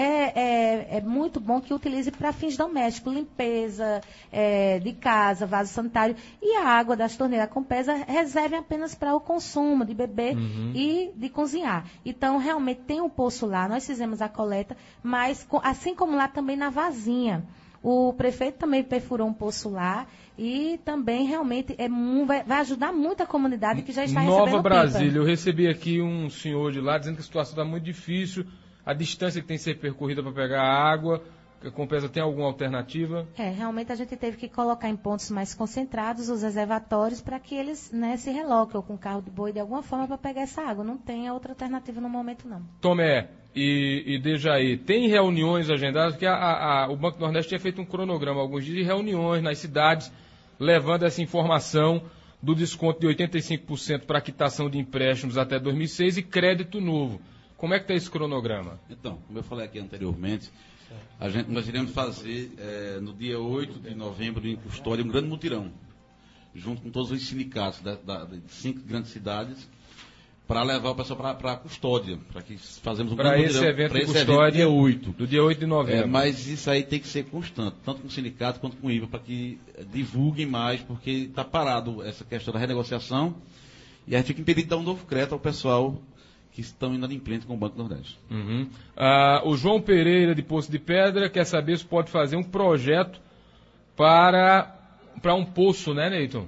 é muito bom que utilize para fins domésticos, limpeza de casa, vaso sanitário, e a água das torneiras Compesa reserve apenas para o consumo de beber e de cozinhar. Então, realmente, tem um poço lá, nós fizemos a coleta, mas assim como lá também na Vazinha. O prefeito também perfurou um poço lá e também realmente vai ajudar muito a comunidade que já está recebendo Nova Brasília, pipa. eu recebi aqui um senhor de lá dizendo que a situação está muito difícil, a distância que tem que ser percorrida para pegar a água, a Compesa tem alguma alternativa? Realmente a gente teve que colocar em pontos mais concentrados os reservatórios para que eles, né, se reloquem ou com carro de boi de alguma forma para pegar essa água. Não tem outra alternativa no momento, não. Tomé e Dejaí, tem reuniões agendadas? Porque o Banco do Nordeste tinha feito um cronograma há alguns dias de reuniões nas cidades, levando essa informação do desconto de 85% para quitação de empréstimos até 2006 e crédito novo. Como é que está esse cronograma? Então, como eu falei aqui anteriormente, nós iremos fazer no dia 8 de novembro em Custódia um grande mutirão, junto com todos os sindicatos de 5 grandes cidades, para levar o pessoal para a Custódia, para que fazemos um grande mutirão. Para esse evento dia 8. Do dia 8 de novembro. Mas isso aí tem que ser constante, tanto com o sindicato quanto com o IVA, para que divulguem mais, porque está parado essa questão da renegociação, e a gente fica impedido de dar um novo crédito ao pessoal que estão inadimplentes com o Banco do Nordeste. Uhum. O João Pereira, de Poço de Pedra, quer saber se pode fazer um projeto para um poço, né, Neyton?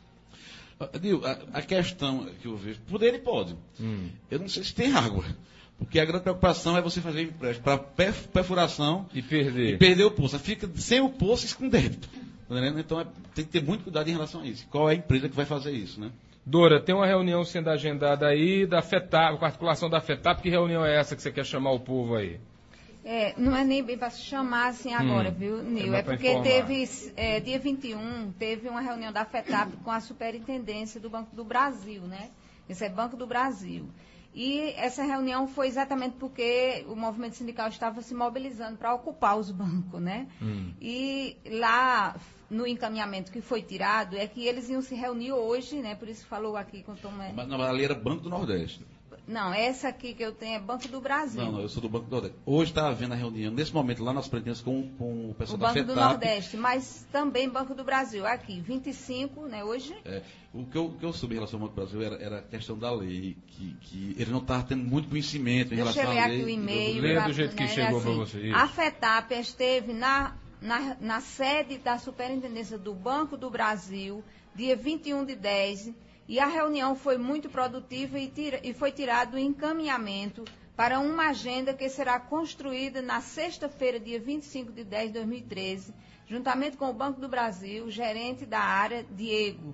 A questão que eu vejo, poder ele pode. Eu não sei se tem água, porque a grande preocupação é você fazer empréstimo para perfuração e perder o poço. Fica sem o poço e com débito. Então tem que ter muito cuidado em relação a isso. Qual é a empresa que vai fazer isso, né? Dora, tem uma reunião sendo agendada aí da FETAP, com a articulação da FETAP. Que reunião é essa que você quer chamar o povo aí? Não é nem bem para se chamar assim agora, viu, Nil? É porque teve, dia 21, teve uma reunião da FETAP com a Superintendência do Banco do Brasil, né? Esse é Banco do Brasil. E essa reunião foi exatamente porque o movimento sindical estava se mobilizando para ocupar os bancos, né? E lá, no encaminhamento que foi tirado, é que eles iam se reunir hoje, né? Por isso que falou aqui com o Tomé. Mas na ali era Banco do Nordeste. Não, essa aqui que eu tenho é Banco do Brasil. Não, eu sou do Banco do Nordeste. Hoje está havendo a reunião, nesse momento, lá nas pretensões com o pessoal da FETAP. O Banco do Nordeste, mas também Banco do Brasil. Aqui, 25, né, hoje. O que eu soube em relação ao Banco do Brasil era a questão da lei, que ele não estava tendo muito conhecimento em relação à lei. Deixa eu ler aqui o e-mail. Lê do jeito que chegou para você. A FETAP esteve na sede da Superintendência do Banco do Brasil, dia 21 de 10, e a reunião foi muito produtiva e foi tirado o encaminhamento para uma agenda que será construída na sexta-feira, dia 25 de 10 de 2013, juntamente com o Banco do Brasil, o gerente da área, Diego.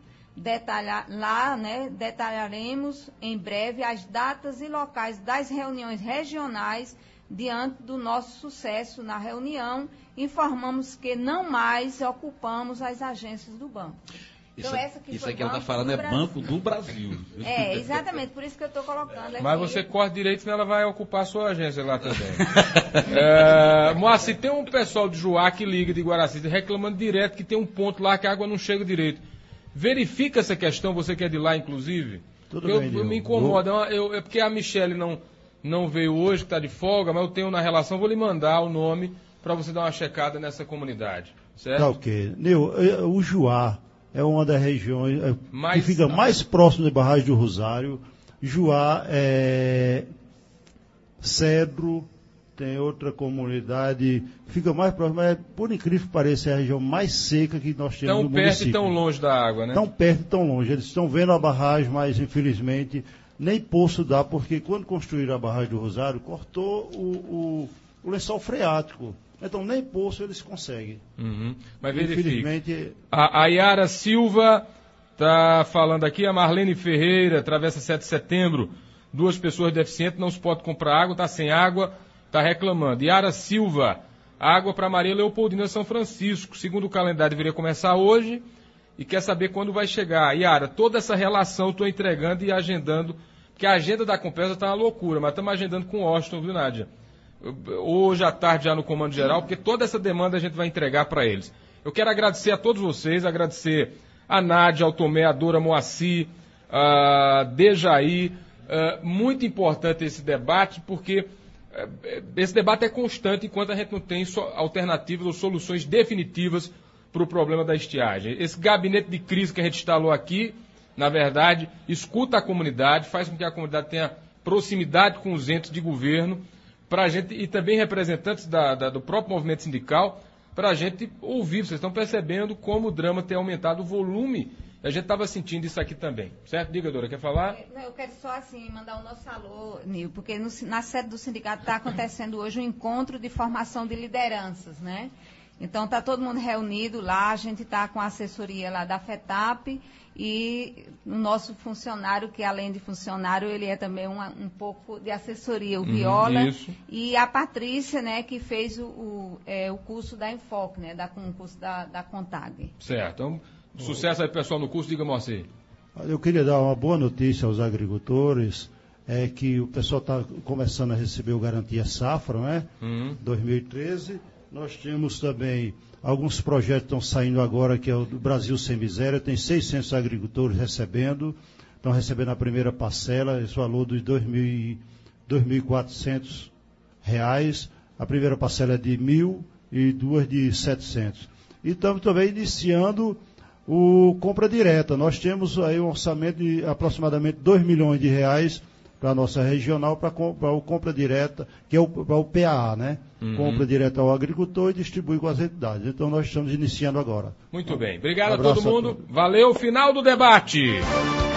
Detalharemos em breve as datas e locais das reuniões regionais. Diante do nosso sucesso na reunião, informamos que não mais ocupamos as agências do banco. Então, isso aqui ela está falando é Banco do Brasil. Exatamente, por isso que eu estou colocando aqui. Mas você corta direito, senão ela vai ocupar a sua agência lá também. Moacir, tem um pessoal de Juá que liga de Guaracita reclamando direto que tem um ponto lá que a água não chega direito. Verifica essa questão, você que é de lá, inclusive. Eu me incomoda. É porque a Michele não veio hoje, que está de folga, mas eu tenho na relação, vou lhe mandar o nome para você dar uma checada nessa comunidade. Certo? Tá ok. Nil, o Juá é uma das regiões que fica mais próximo da barragem do Rosário. Juá é Cedro, tem outra comunidade, fica mais próximo, mas por incrível que pareça é a região mais seca que nós temos no município. Tão perto e tão longe da água, né? Tão perto e tão longe. Eles estão vendo a barragem, mas infelizmente nem poço dá, porque quando construíram a barragem do Rosário, cortou o lençol freático. Então, nem poço eles conseguem. Mas infelizmente... A Yara Silva está falando aqui, a Marlene Ferreira, Travessa 7 de Setembro, 2 pessoas deficientes, não se pode comprar água, está sem água, está reclamando. Yara Silva, água para Maria Leopoldina São Francisco, segundo o calendário deveria começar hoje, e quer saber quando vai chegar. Yara, toda essa relação estou entregando e agendando, porque a agenda da Compesa está uma loucura, mas estamos agendando com o Washington, viu, Nádia? Hoje à tarde já no Comando Geral, porque toda essa demanda a gente vai entregar para eles. Eu quero agradecer a todos vocês, agradecer a Nádia, ao Tomé, a Dora, Moacir, a Dejaí. Muito importante esse debate, porque esse debate é constante enquanto a gente não tem alternativas ou soluções definitivas para o problema da estiagem. Esse gabinete de crise que a gente instalou aqui, na verdade, escuta a comunidade, faz com que a comunidade tenha proximidade com os entes de governo, pra gente, e também representantes do próprio movimento sindical, para a gente ouvir. Vocês estão percebendo como o drama tem aumentado o volume. A gente estava sentindo isso aqui também. Certo? Diga, Dora, quer falar? Eu quero só assim mandar o nosso alô, Nil, porque na sede do sindicato está acontecendo hoje um encontro de formação de lideranças, né? Então está todo mundo reunido lá, a gente está com a assessoria lá da FETAP e o nosso funcionário, que além de funcionário, ele é também um pouco de assessoria, o Viola, e a Patrícia, né, que fez o curso da Enfoque, né, com o curso da Contag. Certo. Então, sucesso aí, pessoal, no curso. Diga, Moacir. Eu queria dar uma boa notícia aos agricultores, que o pessoal está começando a receber o Garantia Safra, né, 2013. Nós temos também alguns projetos que estão saindo agora, que é o do Brasil Sem Miséria. Tem 600 agricultores recebendo, estão recebendo a primeira parcela, esse valor dos R$ 2.400. A primeira parcela é de 1.000 e duas de 700. E estamos também iniciando o compra direta. Nós temos aí um orçamento de aproximadamente R$ 2 milhões para a nossa regional, para o compra direta, que é o PAA, né? Compra direta ao agricultor e distribui com as entidades. Então nós estamos iniciando agora. Muito bem. Obrigado a todo mundo. Valeu. Final do debate.